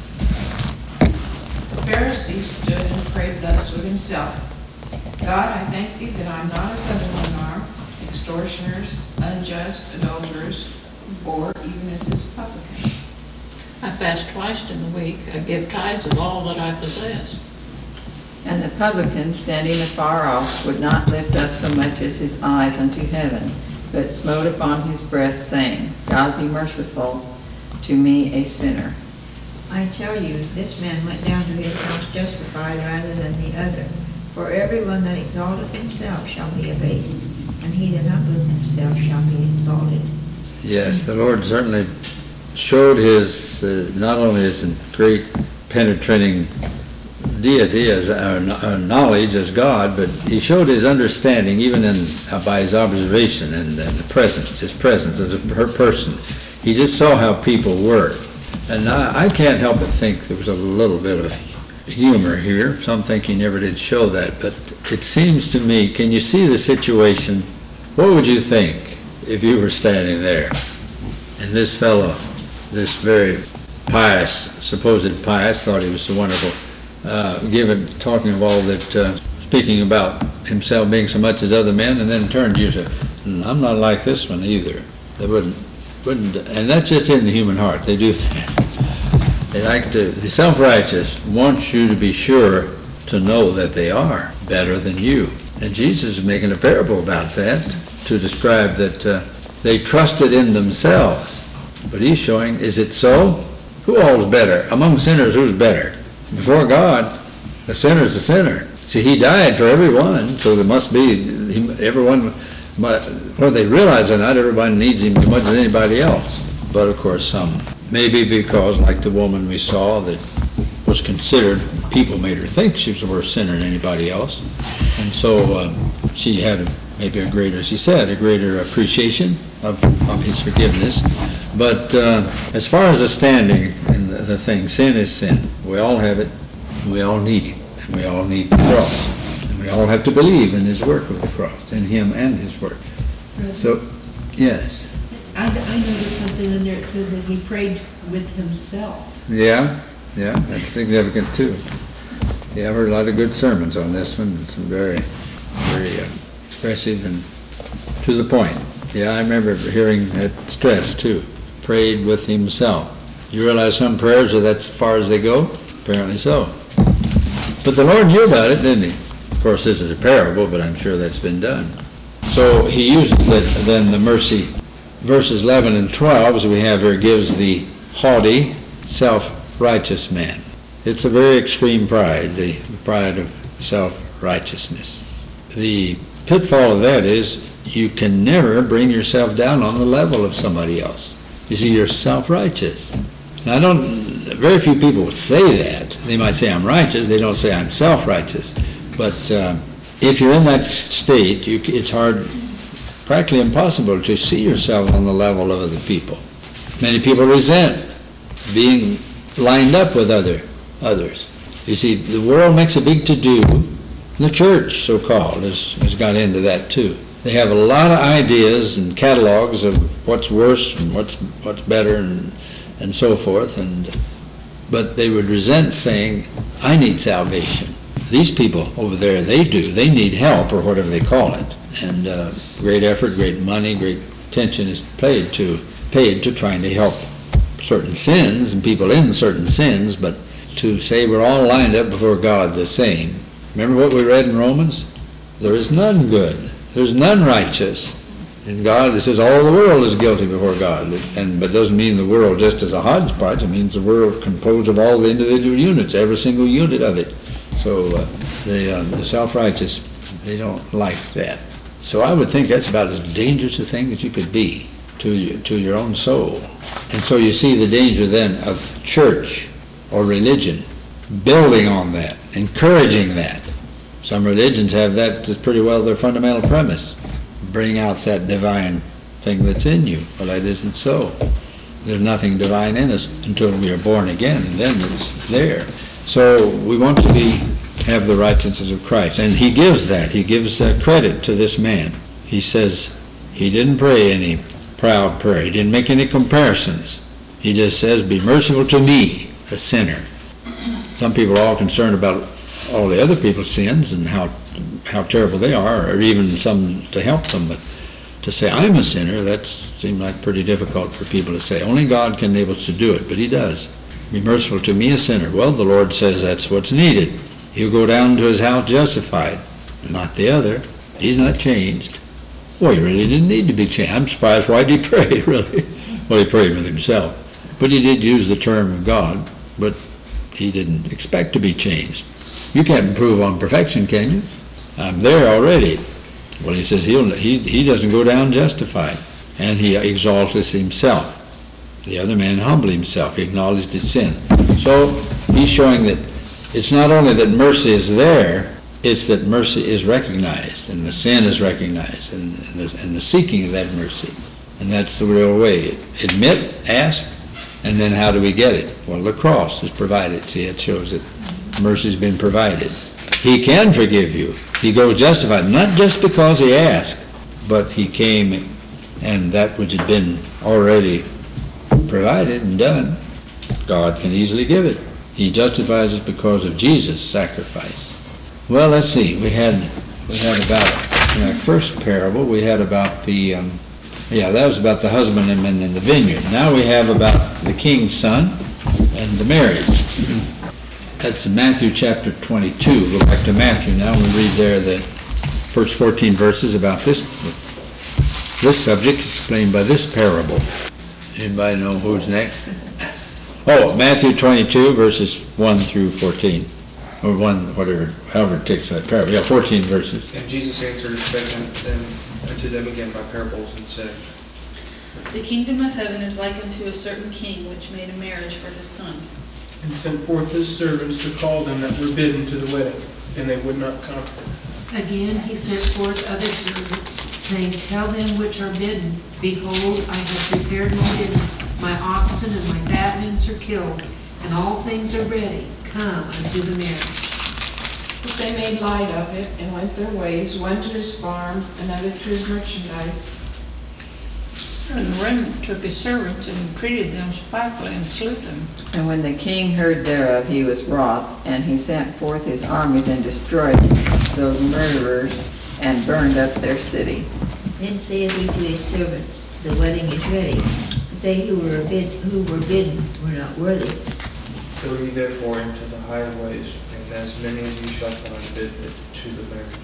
The Pharisee stood and prayed thus with himself, God, I thank thee that I am not as other men are, extortioners, unjust, adulterers, or even as this publican. I fast twice in the week. I give tithes of all that I possess. And the publican, standing afar off, would not lift up so much as his eyes unto heaven, but smote upon his breast, saying, God be merciful to me, a sinner. I tell you, this man went down to his house justified rather than the other. For everyone that exalteth himself shall be abased, and he that humbleth himself shall be exalted. Yes, the Lord certainly showed his, uh, not only his great penetrating deity as our, our knowledge as God, but he showed his understanding even in uh, by his observation and, and the presence, his presence as a per person. He just saw how people were. And I, I can't help but think there was a little bit of humor here. Some think he never did show that, but it seems to me, can you see the situation? What would you think if you were standing there and this fellow, this very pious, supposed pious, thought he was so wonderful, uh, given, talking of all that, uh, speaking about himself being so much as other men, and then turned to you and said, I'm not like this one either. They wouldn't, wouldn't, and that's just in the human heart. They do that. They like to, the self-righteous wants you to be sure to know that they are better than you. And Jesus is making a parable about that to describe that uh, they trusted in themselves. But he's showing, is it so? Who all's better? Among sinners, who's better? Before God, the sinner's a sinner. See, he died for everyone, so there must be, everyone, whether they realize or not, everybody needs him as much as anybody else. But of course, some, maybe because, like the woman we saw that was considered, people made her think she was a worse sinner than anybody else. And so uh, she had maybe a greater, she said, a greater appreciation of, of his forgiveness. But uh, as far as the standing, and the thing. Sin is sin. We all have it. We all need Him. And we all need the cross. And we all have to believe in His work of the cross, in Him and His work. So, yes. I, I noticed something in there, it said that he prayed with himself. Yeah, yeah, that's significant too. Yeah, I've heard a lot of good sermons on this one. Some very, very uh, expressive and to the point. Yeah, I remember hearing that stressed too. Prayed with himself. You realize some prayers are that's as far as they go? Apparently so. But the Lord knew about it, didn't He? Of course, this is a parable, but I'm sure that's been done. So He uses the, then the mercy. Verses eleven and twelve, as we have here, gives the haughty, self-righteous man. It's a very extreme pride, the pride of self-righteousness. The pitfall of that is you can never bring yourself down on the level of somebody else. You see, you're self-righteous. Now, I don't, very few people would say that. They might say, I'm righteous. They don't say, I'm self-righteous. But uh, if you're in that state, you, it's hard, practically impossible to see yourself on the level of other people. Many people resent being lined up with other others. You see, the world makes a big to-do. The church, so-called, has, has got into that too. They have a lot of ideas and catalogs of what's worse and what's what's better and and so forth. And but they would resent saying, "I need salvation." These people over there, they do. They need help, or whatever they call it. And uh, great effort, great money, great attention is paid to paid to trying to help certain sins and people in certain sins. But to say we're all lined up before God the same. Remember what we read in Romans? There is none good. There's none righteous. In God, it says all the world is guilty before God. And but it doesn't mean the world just as a hodgepodge. It means the world composed of all the individual units, every single unit of it. So uh, the, uh, the self-righteous, they don't like that. So I would think that's about as dangerous a thing as you could be to your, to your own soul. And so you see the danger then of church or religion building on that, encouraging that. Some religions have that as pretty well their fundamental premise. Bring out that divine thing that's in you. Well, that isn't so. There's nothing divine in us until we are born again, and then it's there. So we want to be have the righteousness of Christ. And He gives that. He gives uh, credit to this man. He says he didn't pray any proud prayer. He didn't make any comparisons. He just says, be merciful to me, a sinner. Some people are all concerned about all the other people's sins and how how terrible they are, or even some to help them. But to say, I'm a sinner, that seems like pretty difficult for people to say. Only God can enable us to do it, but He does. Be merciful to me, a sinner. Well, the Lord says that's what's needed. He'll go down to his house justified, not the other. He's not changed. Well, he really didn't need to be changed. I'm surprised, why did he pray, really? Well, he prayed with himself. But he did use the term of God, but he didn't expect to be changed. You can't improve on perfection, can you? I'm there already. Well, he says he'll, he he doesn't go down justified, and he exalteth himself. The other man humbled himself. He acknowledged his sin. So he's showing that it's not only that mercy is there, it's that mercy is recognized, and the sin is recognized, and, and, the, and the seeking of that mercy. And that's the real way. Admit, ask, and then how do we get it? Well, the cross is provided. See, it shows that mercy's been provided. He can forgive you. He goes justified, not just because he asked, but he came and that which had been already provided and done, God can easily give it. He justifies us because of Jesus' sacrifice. Well, let's see. We had we had about, in our first parable, we had about the, um, yeah, that was about the husbandman in the vineyard. Now we have about the king's son and the marriage. That's in Matthew chapter twenty-two. Go back to Matthew now. We read there the first fourteen verses about this this subject explained by this parable. Anybody know who's next? Oh, Matthew twenty-two, verses one through fourteen. Or one, whatever, however it takes that parable. Yeah, fourteen verses. And Jesus answered and spake unto them, unto them again by parables, and said, The kingdom of heaven is like unto a certain king which made a marriage for his son. And sent forth his servants to call them that were bidden to the wedding, and they would not come. Again he sent forth other servants, saying, Tell them which are bidden, Behold, I have prepared my dinner. My oxen and my fatlings are killed, and all things are ready. Come unto the marriage. But they made light of it, and went their ways, one to his farm, another to his merchandise. And the remnant took his servants and treated them spitefully and slew them. And when the king heard thereof, he was wroth, and he sent forth his armies and destroyed those murderers, and burned up their city. Then saith he to his servants, The wedding is ready, but they who were bid, who were bidden were not worthy. Go ye therefore into the highways, and as many as ye shall find bid to the marriage.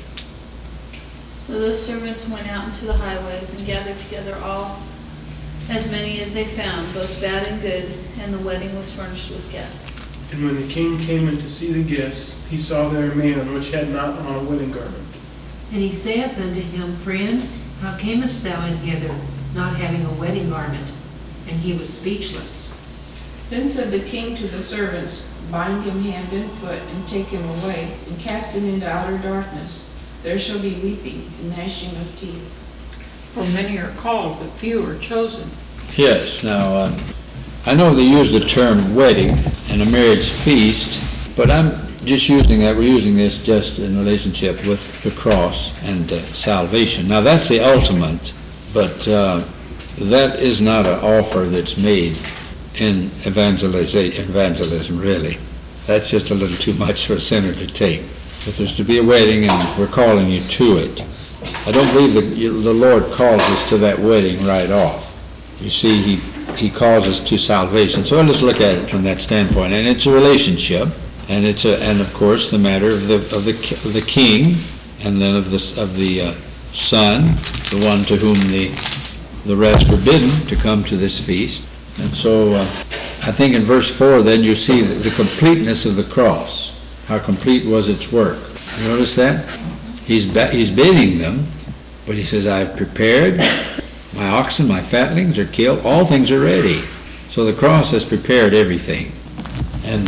So those servants went out into the highways and gathered together all, as many as they found, both bad and good, and the wedding was furnished with guests. And when the king came in to see the guests, he saw there a man which had not on a wedding garment. And he saith unto him, Friend, how camest thou in hither, not having a wedding garment? And he was speechless. Then said the king to the servants, Bind him hand and foot, and take him away, and cast him into outer darkness. There shall be weeping and gnashing of teeth. For many are called, but few are chosen. Yes, now, um, I know they use the term wedding and a marriage feast, but I'm just using that, we're using this just in relationship with the cross and uh, salvation. Now, that's the ultimate, but uh, that is not an offer that's made in evangelisa- evangelism, really. That's just a little too much for a sinner to take. If there's to be a wedding and we're calling you to it, I don't believe that the Lord calls us to that wedding right off. You see, he, he calls us to salvation. So let's look at it from that standpoint. And it's a relationship, and it's a, and of course the matter of the of the of the king, and then of the of the uh, son, the one to whom the the rest are bidden to come to this feast. And so uh, I think in verse four, then you see the, the completeness of the cross. How complete was its work. You notice that? He's he's bidding them, but he says, I've prepared, my oxen, my fatlings are killed, all things are ready. So the cross has prepared everything. And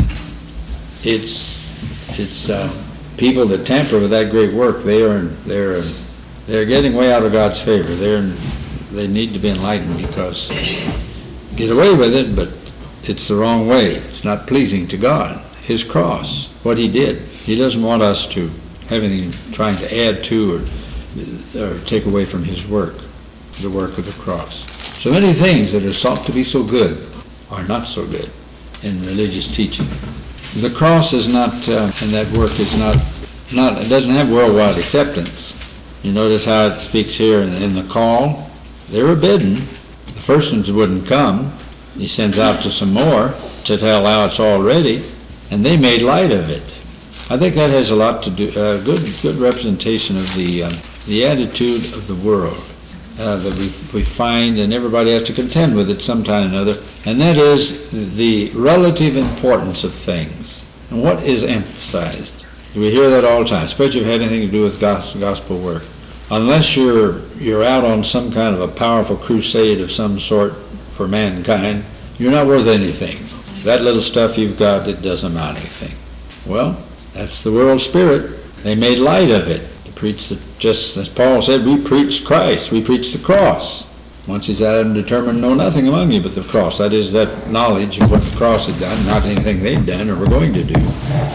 it's it's uh, people that tamper with that great work, they are they're they're getting way out of God's favor. They're they need to be enlightened, because get away with it, but it's the wrong way. It's not pleasing to God. His cross, what he did. He doesn't want us to have anything trying to add to or, or take away from his work, the work of the cross. So many things that are sought to be so good are not so good in religious teaching. The cross is not, uh, and that work is not, not, it doesn't have worldwide acceptance. You notice how it speaks here in, in the call. They were bidden. The first ones wouldn't come. He sends out to some more to tell how it's all ready, and they made light of it. I think that has a lot to do, uh, good good representation of the um, the attitude of the world uh, that we we find, and everybody has to contend with it sometime or another, and that is the relative importance of things. And what is emphasized? We hear that all the time, especially if it had anything to do with gospel work. Unless you're you're out on some kind of a powerful crusade of some sort for mankind, you're not worth anything. That little stuff you've got, it doesn't amount to anything. Well, that's the world spirit. They made light of it. To preach the, just as Paul said, we preach Christ. We preach the cross. Once he's Adam determined, know nothing among you but the cross. That is that knowledge of what the cross had done, not anything they've done or were going to do.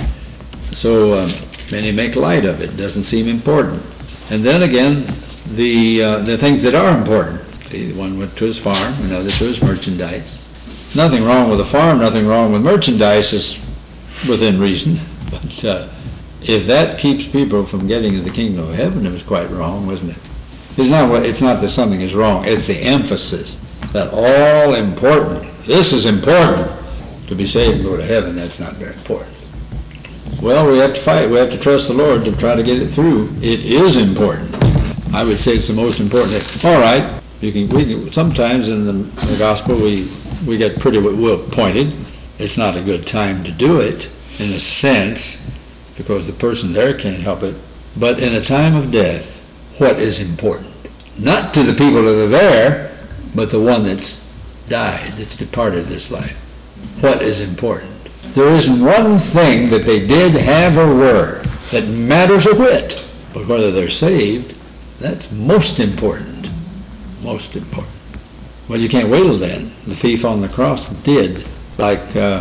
So um, many make light of it. Doesn't seem important. And then again, the uh, the things that are important. See, one went to his farm, another to his merchandise. Nothing wrong with a farm, nothing wrong with merchandise is within reason. But uh, if that keeps people from getting to the kingdom of heaven, it was quite wrong, wasn't it? It's not, it's not that something is wrong, it's the emphasis that all important, this is important. To be saved and go to heaven, that's not very important. Well, we have to fight, we have to trust the Lord to try to get it through. It is important. I would say it's the most important thing. All right, you can, we can, sometimes in the, the gospel we, we get pretty well pointed. It's not a good time to do it, in a sense, because the person there can't help it. But in a time of death, what is important? Not to the people that are there, but the one that's died, that's departed this life. What is important? There isn't one thing that they did, have, or were that matters a whit. But whether they're saved, that's most important. Most important. Well, you can't wait till then. The thief on the cross did, like uh,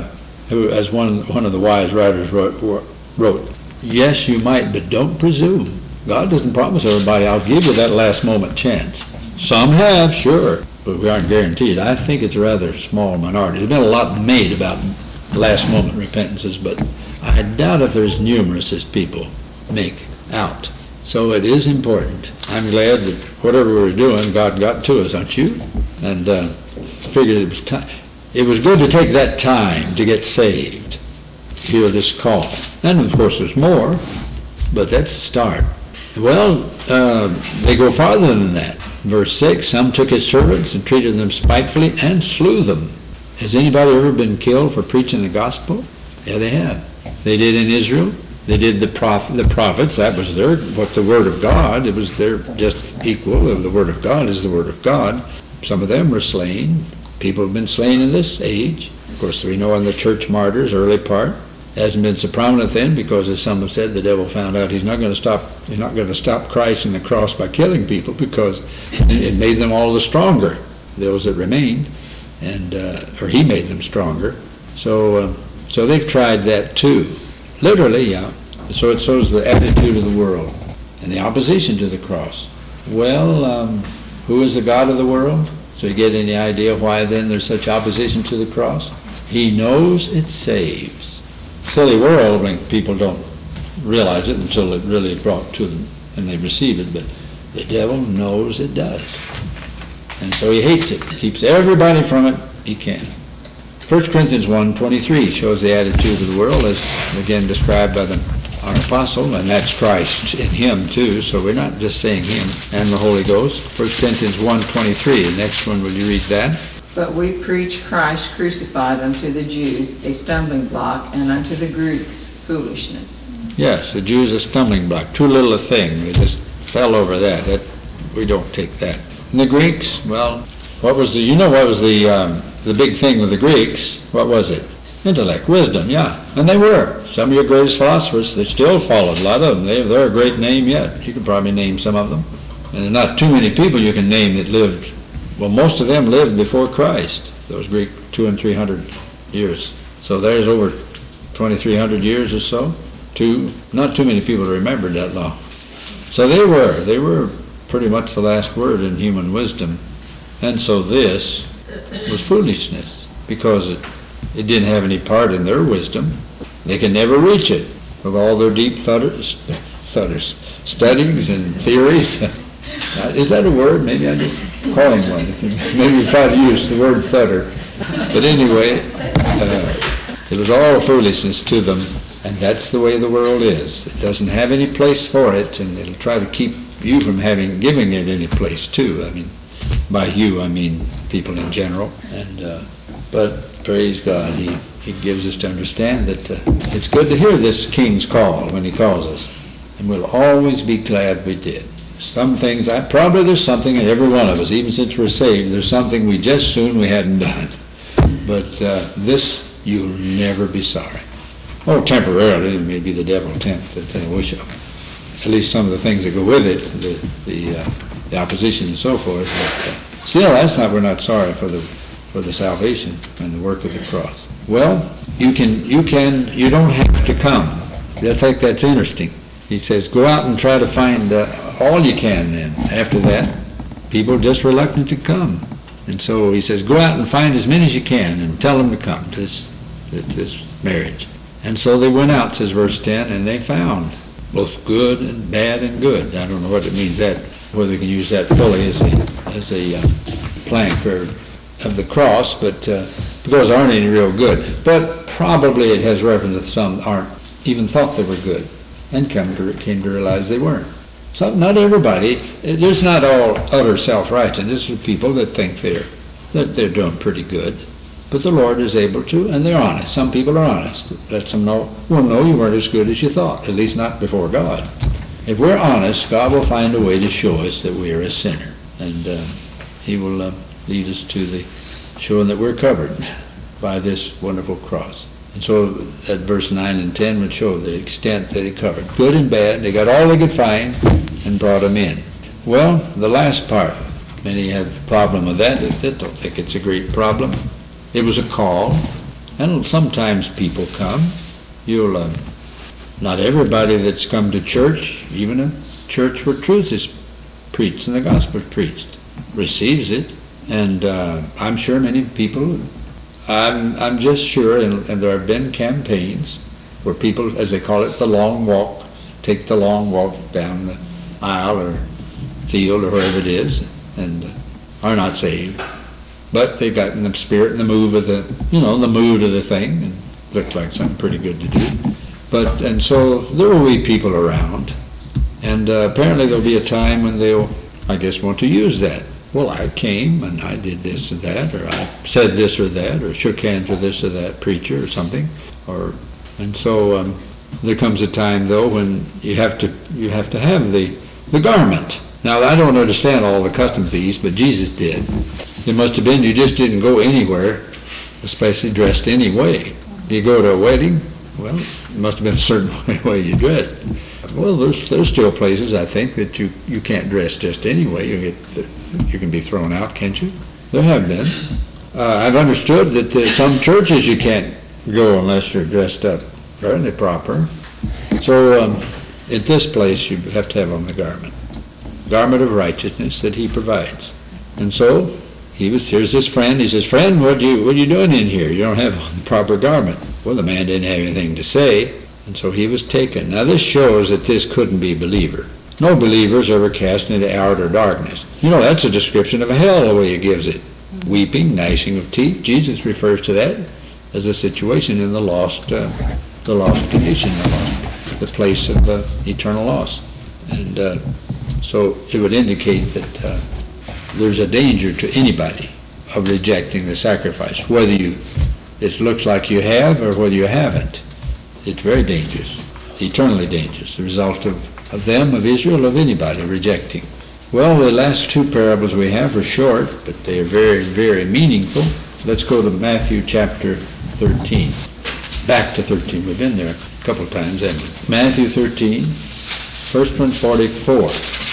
as one, one of the wise writers wrote, wrote, yes, you might, but don't presume. God doesn't promise everybody, I'll give you that last moment chance. Some have, sure, but we aren't guaranteed. I think it's a rather small minority. There's been a lot made about last moment repentances, but I doubt if they're as numerous as people make out. So it is important. I'm glad that whatever we were doing, God got to us, aren't you? And uh, figured it was time. It was good to take that time to get saved, hear this call. And of course there's more, but that's the start. Well, uh, they go farther than that. Verse six, some took his servants and treated them spitefully and slew them. Has anybody ever been killed for preaching the gospel? Yeah, they have. They did in Israel. They did the prophet, the prophets. That was their, what the word of God. It was their just equal. The word of God is the word of God. Some of them were slain. People have been slain in this age. Of course, we know in the church martyrs, early part, hasn't been so prominent then because, as some have said, the devil found out he's not going to stop. He's not going to stop Christ and the cross by killing people because it made them all the stronger, those that remained, and uh, or he made them stronger. So, uh, so they've tried that too, literally, yeah. So it shows the attitude of the world and the opposition to the cross. Well, um, who is the God of the world? So you get any idea why then there's such opposition to the cross? He knows it saves. Silly world when people don't realize it until it really is brought to them and they receive it, but the devil knows it does. And so he hates it, keeps everybody from it he can. First Corinthians one twenty-three shows the attitude of the world as again described by the, our apostle, and that's Christ in him too, so we're not just saying him and the Holy Ghost. First Corinthians one twenty-three, the next one, will you read that? But we preach Christ crucified unto the Jews a stumbling block, and unto the Greeks foolishness. Yes, the Jews a stumbling block, too little a thing. They just fell over that. That we don't take that. And the Greeks, well, what was the? You know what was the um, the big thing with the Greeks? What was it? Intellect, wisdom, yeah, and they were. Some of your greatest philosophers, they still followed. A lot of them, they, they're a great name yet. You could probably name some of them, and there are not too many people you can name that lived. Well, most of them lived before Christ, those Greek two and three hundred years. So there's over twenty-three hundred years or so. Two, not too many people remembered that long. So they were, they were pretty much the last word in human wisdom. And so this was foolishness because it, it didn't have any part in their wisdom. They could never reach it with all their deep thudders, thudders, studies and theories. Is that a word? Maybe I just call him one. If you, maybe you try to use the word thudder. But anyway, uh, it was all foolishness to them, and that's the way the world is. It doesn't have any place for it, and it'll try to keep you from having giving it any place too. I mean, by you I mean people in general. And uh, but praise God, He He gives us to understand that uh, it's good to hear this King's call when He calls us, and we'll always be glad we did. Some things, I, probably there's something in every one of us, even since we're saved, there's something we just soon we hadn't done. But uh, this, you'll never be sorry. Oh, temporarily, maybe the devil tempt, but I wish at least some of the things that go with it, the the, uh, the opposition and so forth. But uh, still, that's not, we're not sorry for the for the salvation and the work of the cross. Well, you can, you can, you don't have to come. I think that's interesting. He says, go out and try to find uh, all you can then. After that, people are just reluctant to come. And so he says, go out and find as many as you can and tell them to come to this, this marriage. And so they went out, says verse ten, and they found both good and bad and good. I don't know what it means, that whether we can use that fully as a, as a uh, plank or, of the cross, but uh, because there aren't any real good. But probably it has reference to some aren't even thought they were good, and come to, came to realize they weren't. So not everybody, there's not all utter self-righteousness. There's people that think they're, that they're doing pretty good. But the Lord is able to, and they're honest. Some people are honest. Lets them know, well, no, you weren't as good as you thought, at least not before God. If we're honest, God will find a way to show us that we are a sinner. And uh, He will uh, lead us to the showing that we're covered by this wonderful cross. And so at verse nine and ten would show the extent that He covered. Good and bad, they got all they could find and brought them in. Well, the last part, many have a problem with that. They don't think it's a great problem. It was a call, And sometimes people come. You'll, uh, not everybody that's come to church, even a church where truth is preached and the gospel is preached, receives it. And uh, I'm sure many people, I'm, I'm just sure, and, and there have been campaigns where people, as they call it, the long walk, take the long walk down the aisle or field or wherever it is, and are not saved. But they've gotten the spirit and the move of the, you know, the mood of the thing, and looked like something pretty good to do. But, and so there will be people around, and uh, apparently there'll be a time when they'll, I guess, want to use that. Well, I came and I did this or that, or I said this or that, or shook hands with this or that preacher or something, or, and so um, there comes a time though when you have to, you have to have the, the garment. Now, I don't understand all the customs of these, but Jesus did. It must have been you just didn't go anywhere, especially dressed any way. You go to a wedding, well, it must have been a certain way you dressed. Well, there's there's still places, I think, that you, you can't dress just any way. You get the, you can be thrown out, can't you? There have been. Uh, I've understood that uh, some churches you can't go unless you're dressed up fairly proper. So um, at this place you have to have on the garment. Garment of righteousness that he provides. And so he was, here's his friend, he says, friend, what, do you, what are you doing in here? You don't have the proper garment. Well, the man didn't have anything to say, and so he was taken. Now this shows that this couldn't be a believer. No believer's ever cast into outer darkness. You know, that's a description of hell, the way he gives it. Weeping, gnashing of teeth. Jesus refers to that as a situation in the lost, uh, the lost condition, the, lost, the place of uh, eternal loss. And uh, so it would indicate that uh, there's a danger to anybody of rejecting the sacrifice, whether you, it looks like you have or whether you haven't. It's very dangerous, eternally dangerous, the result of, of them, of Israel, of anybody rejecting. Well, the last two parables we have are short, but they are very, very meaningful. Let's go to Matthew chapter thirteen. Back to thirteen. We've been there a couple of times, haven't we? Matthew thirteen, first one, forty-four.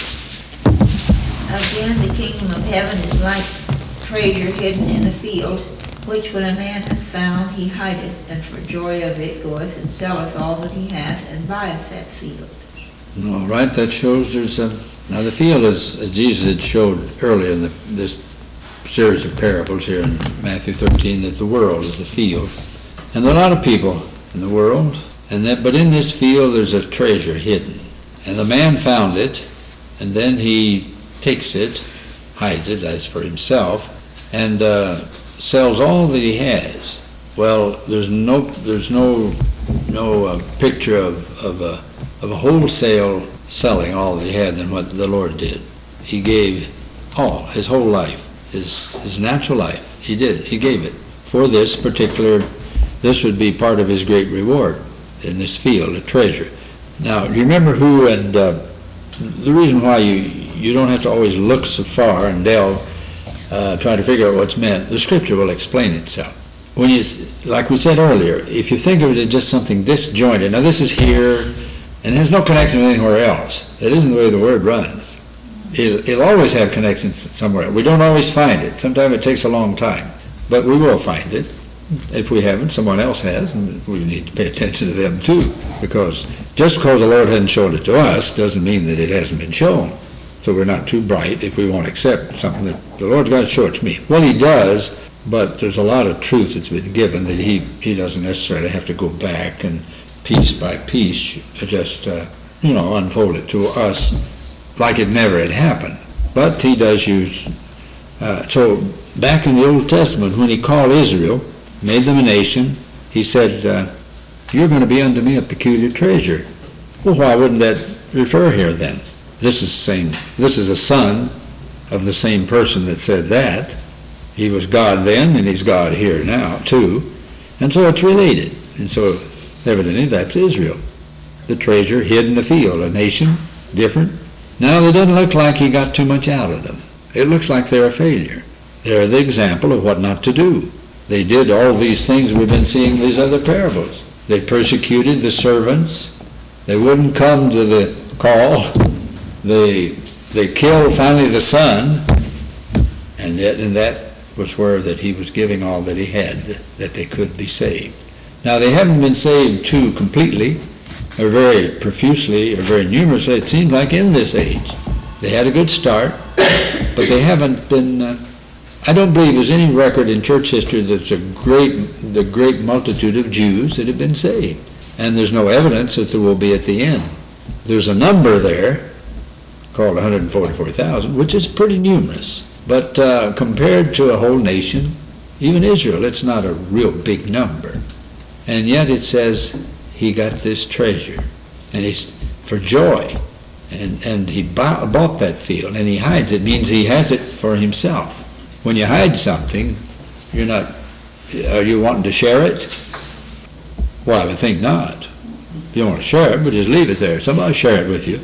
Again, the kingdom of heaven is like treasure hidden in a field, which when a man hath found, he hideth, and for joy of it goeth and selleth all that he hath, and buyeth that field. All right, that shows there's a, now the field is, as Jesus had showed earlier in the, this series of parables here in Matthew thirteen, that the world is the field. And there are a lot of people in the world, and that, but in this field there's a treasure hidden. And the man found it, and then he takes it, hides it as for himself, and uh, sells all that he has. Well, there's no there's no no uh, picture of of a of a wholesale selling all that he had than what the Lord did. He gave all, his whole life, his his natural life. He did. He gave it for this particular. This would be part of his great reward in this field, a treasure. Now, you remember who and uh, the reason why you. You don't have to always look so far and delve, uh, try to figure out what's meant. The Scripture will explain itself. When you, like we said earlier, if you think of it as just something disjointed, now this is here, and it has no connection with anywhere else. That isn't the way the Word runs. It'll, it'll always have connections somewhere. We don't always find it. Sometimes it takes a long time, but we will find it. If we haven't, someone else has, and we need to pay attention to them too, because just because the Lord hasn't showed it to us doesn't mean that it hasn't been shown. So we're not too bright if we won't accept something that the Lord's got to show it to me. Well, he does, but there's a lot of truth that's been given that he, he doesn't necessarily have to go back and piece by piece just, uh, you know, unfold it to us like it never had happened. But he does use, uh, so back in the Old Testament, when he called Israel, made them a nation, he said, uh, you're going to be unto me a peculiar treasure. Well, why wouldn't that refer here then? This is the same, this is a son of the same person that said that. He was God then, and he's God here now, too. And so it's related. And so, evidently, that's Israel. The treasure hid in the field, a nation, different. Now, it doesn't look like he got too much out of them. It looks like they're a failure. They're the example of what not to do. They did all these things we've been seeing in these other parables. They persecuted the servants. They wouldn't come to the call. They they killed finally the son, and that, and that was where that he was giving all that he had, that they could be saved. Now, they haven't been saved too completely, or very profusely, or very numerously, it seems like, in this age. They had a good start, but they haven't been, uh, I don't believe there's any record in church history that's a great, the great multitude of Jews that have been saved. And there's no evidence that there will be at the end. There's a number there, called one hundred forty-four thousand, which is pretty numerous. But uh, compared to a whole nation, even Israel, it's not a real big number. And yet it says he got this treasure, and he's for joy. And, and he bought, bought that field, and he hides it. Means he has it for himself. When you hide something, you're not, are you wanting to share it? Well, I would think not. If you want to share it, but just leave it there. Somebody share it with you.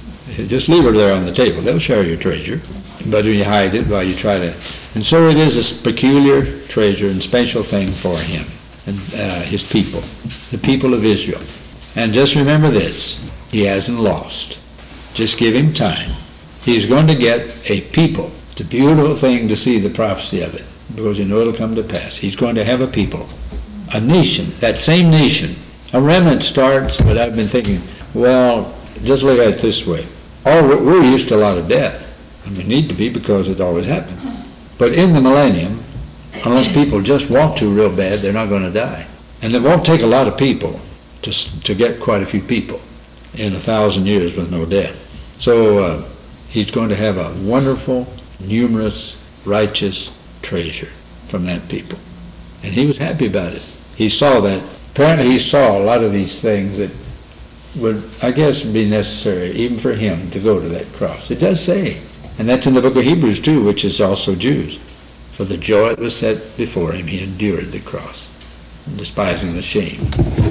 Just leave it there on the table. They'll share your treasure. But when you hide it, well, you try to. And so it is a peculiar treasure and special thing for him and uh, his people, the people of Israel. And just remember this, he hasn't lost. Just give him time. He's going to get a people. It's a beautiful thing to see the prophecy of it, because you know it'll come to pass. He's going to have a people, a nation, that same nation. A remnant starts, but I've been thinking, well, just look at it this way. All, we're used to a lot of death, and we need to be because it always happens. But in the millennium, unless people just want to real bad, they're not going to die. And it won't take a lot of people to, to get quite a few people in a thousand years with no death. So uh, he's going to have a wonderful, numerous, righteous treasure from that people. And he was happy about it. He saw that. Apparently he saw a lot of these things that would, I guess, be necessary even for him to go to that cross. It does say. And that's in the book of Hebrews too, which is also Jews. For the joy that was set before him, he endured the cross, despising the shame.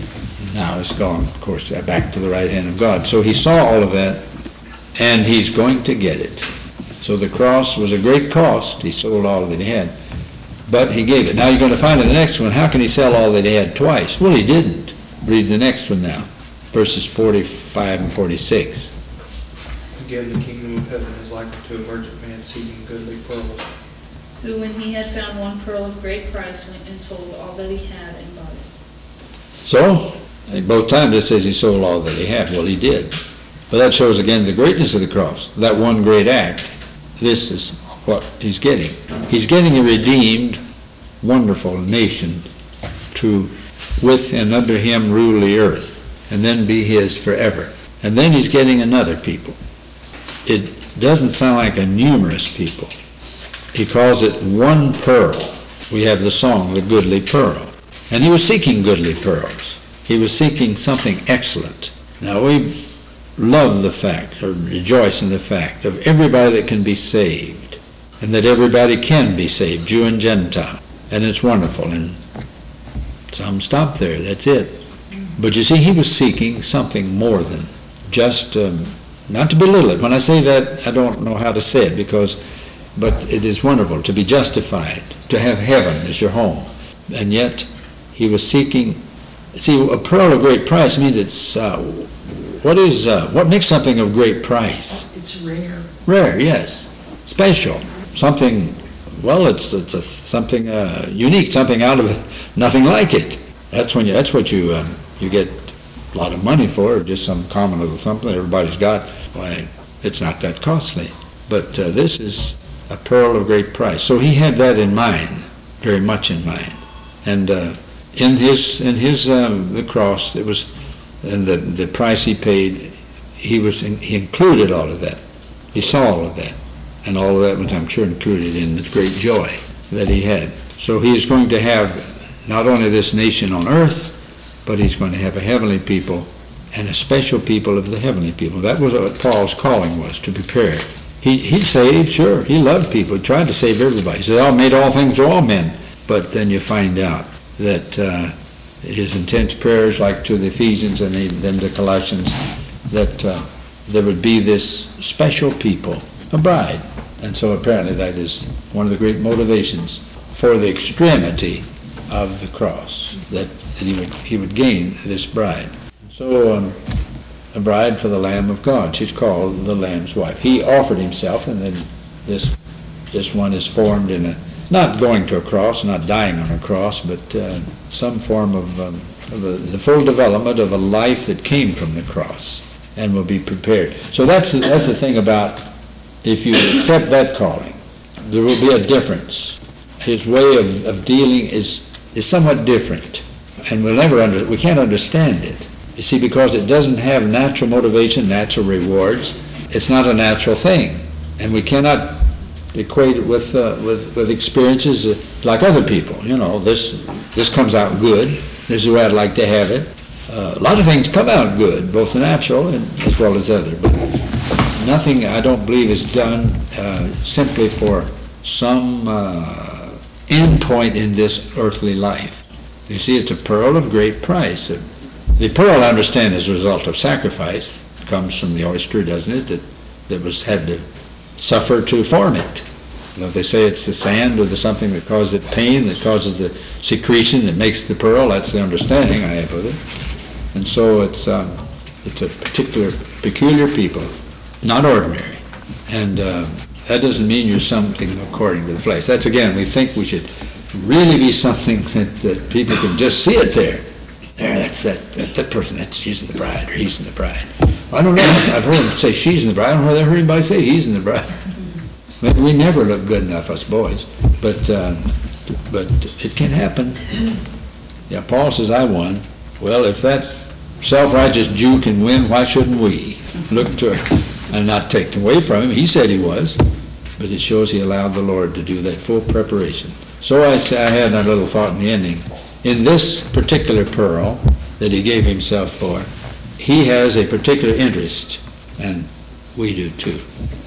Now it's gone, of course, back to the right hand of God. So he saw all of that, and he's going to get it. So the cross was a great cost. He sold all that he had, but he gave it. Now you're going to find in the next one, how can he sell all that he had twice? Well, he didn't. Read the next one now, verses forty-five and forty-six. Again, the kingdom of heaven is like to a merchant man seeking goodly pearls, Who, when he had found one pearl of great price, went and sold all that he had and bought it. So, both times it says he sold all that he had. Well, he did. But that shows again the greatness of the cross. That one great act, this is what he's getting. He's getting a redeemed, wonderful nation to, with and under him, rule the earth, and then be his forever. And then he's getting another people. It doesn't sound like a numerous people. He calls it one pearl. We have the song, the goodly pearl. And he was seeking goodly pearls. He was seeking something excellent. Now we love the fact, or rejoice in the fact, of everybody that can be saved, and that everybody can be saved, Jew and Gentile. And it's wonderful. And some stop there, that's it. But you see, he was seeking something more than just, um, not to belittle it. When I say that, I don't know how to say it, because, but it is wonderful to be justified, to have heaven as your home. And yet, he was seeking, see, a pearl of great price means it's, uh, what is, uh, what makes something of great price? It's rare. Rare, yes. Special. Something, well, it's, it's a, something uh, unique, something out of nothing like it. That's when you, that's what you, um, you get a lot of money for, or just some common little something everybody's got. Why, it's not that costly. But uh, this is a pearl of great price. So he had that in mind, very much in mind. And uh, in his in his um, the cross, it was, and the the price he paid, he was in, he included all of that. He saw all of that, and all of that was, I'm sure, included in the great joy that he had. So he is going to have not only this nation on earth, but he's going to have a heavenly people and a special people of the heavenly people. That was what Paul's calling was, to prepare. He he saved, sure, he loved people. He tried to save everybody. He said, I made all things to all men. But then you find out that uh, his intense prayers, like to the Ephesians and then the Colossians, that uh, there would be this special people, a bride. And so apparently that is one of the great motivations for the extremity of the cross, that, that he would he would gain this bride. So um, a bride for the Lamb of God. She's called the Lamb's wife. He offered himself, and then this this one is formed in a not going to a cross, not dying on a cross, but uh, some form of, um, of a, the full development of a life that came from the cross and will be prepared. So that's, the- that's the thing about, if you accept that calling, there will be a difference. His way of, of dealing is, is somewhat different, and we'll never under, we can't understand it. You see, because it doesn't have natural motivation, natural rewards. It's not a natural thing, and we cannot equate it with, uh, with, with experiences uh, like other people. You know, this, this comes out good. This is the way I'd like to have it. Uh, a lot of things come out good, both natural and as well as other, but nothing, I don't believe, is done uh, simply for some uh, end point in this earthly life. You see, it's a pearl of great price. The pearl, I understand, is a result of sacrifice. It comes from the oyster, doesn't it, that, that was had to suffer to form it. You know, if they say it's the sand or the something that causes it pain, that causes the secretion that makes the pearl, that's the understanding I have of it. And so it's, um, it's a particular, peculiar people, not ordinary. And uh, that doesn't mean you're something according to the flesh. That's, again, we think we should really be something that, that people can just see it there. There, that's that, that, that person, that's she's in the bride, or he's in the bride. I don't know, I've heard him say she's in the bride, I don't know whether I've heard anybody say he's in the bride. But we never look good enough, us boys, but, uh, but it can happen. Yeah, Paul says, I won. Well, if that self-righteous Jew can win, why shouldn't we look to her and not take away from him? He said he was, but it shows he allowed the Lord to do that full preparation. So I, say, I had that little thought in the ending. In this particular pearl that he gave himself for, he has a particular interest, and we do too.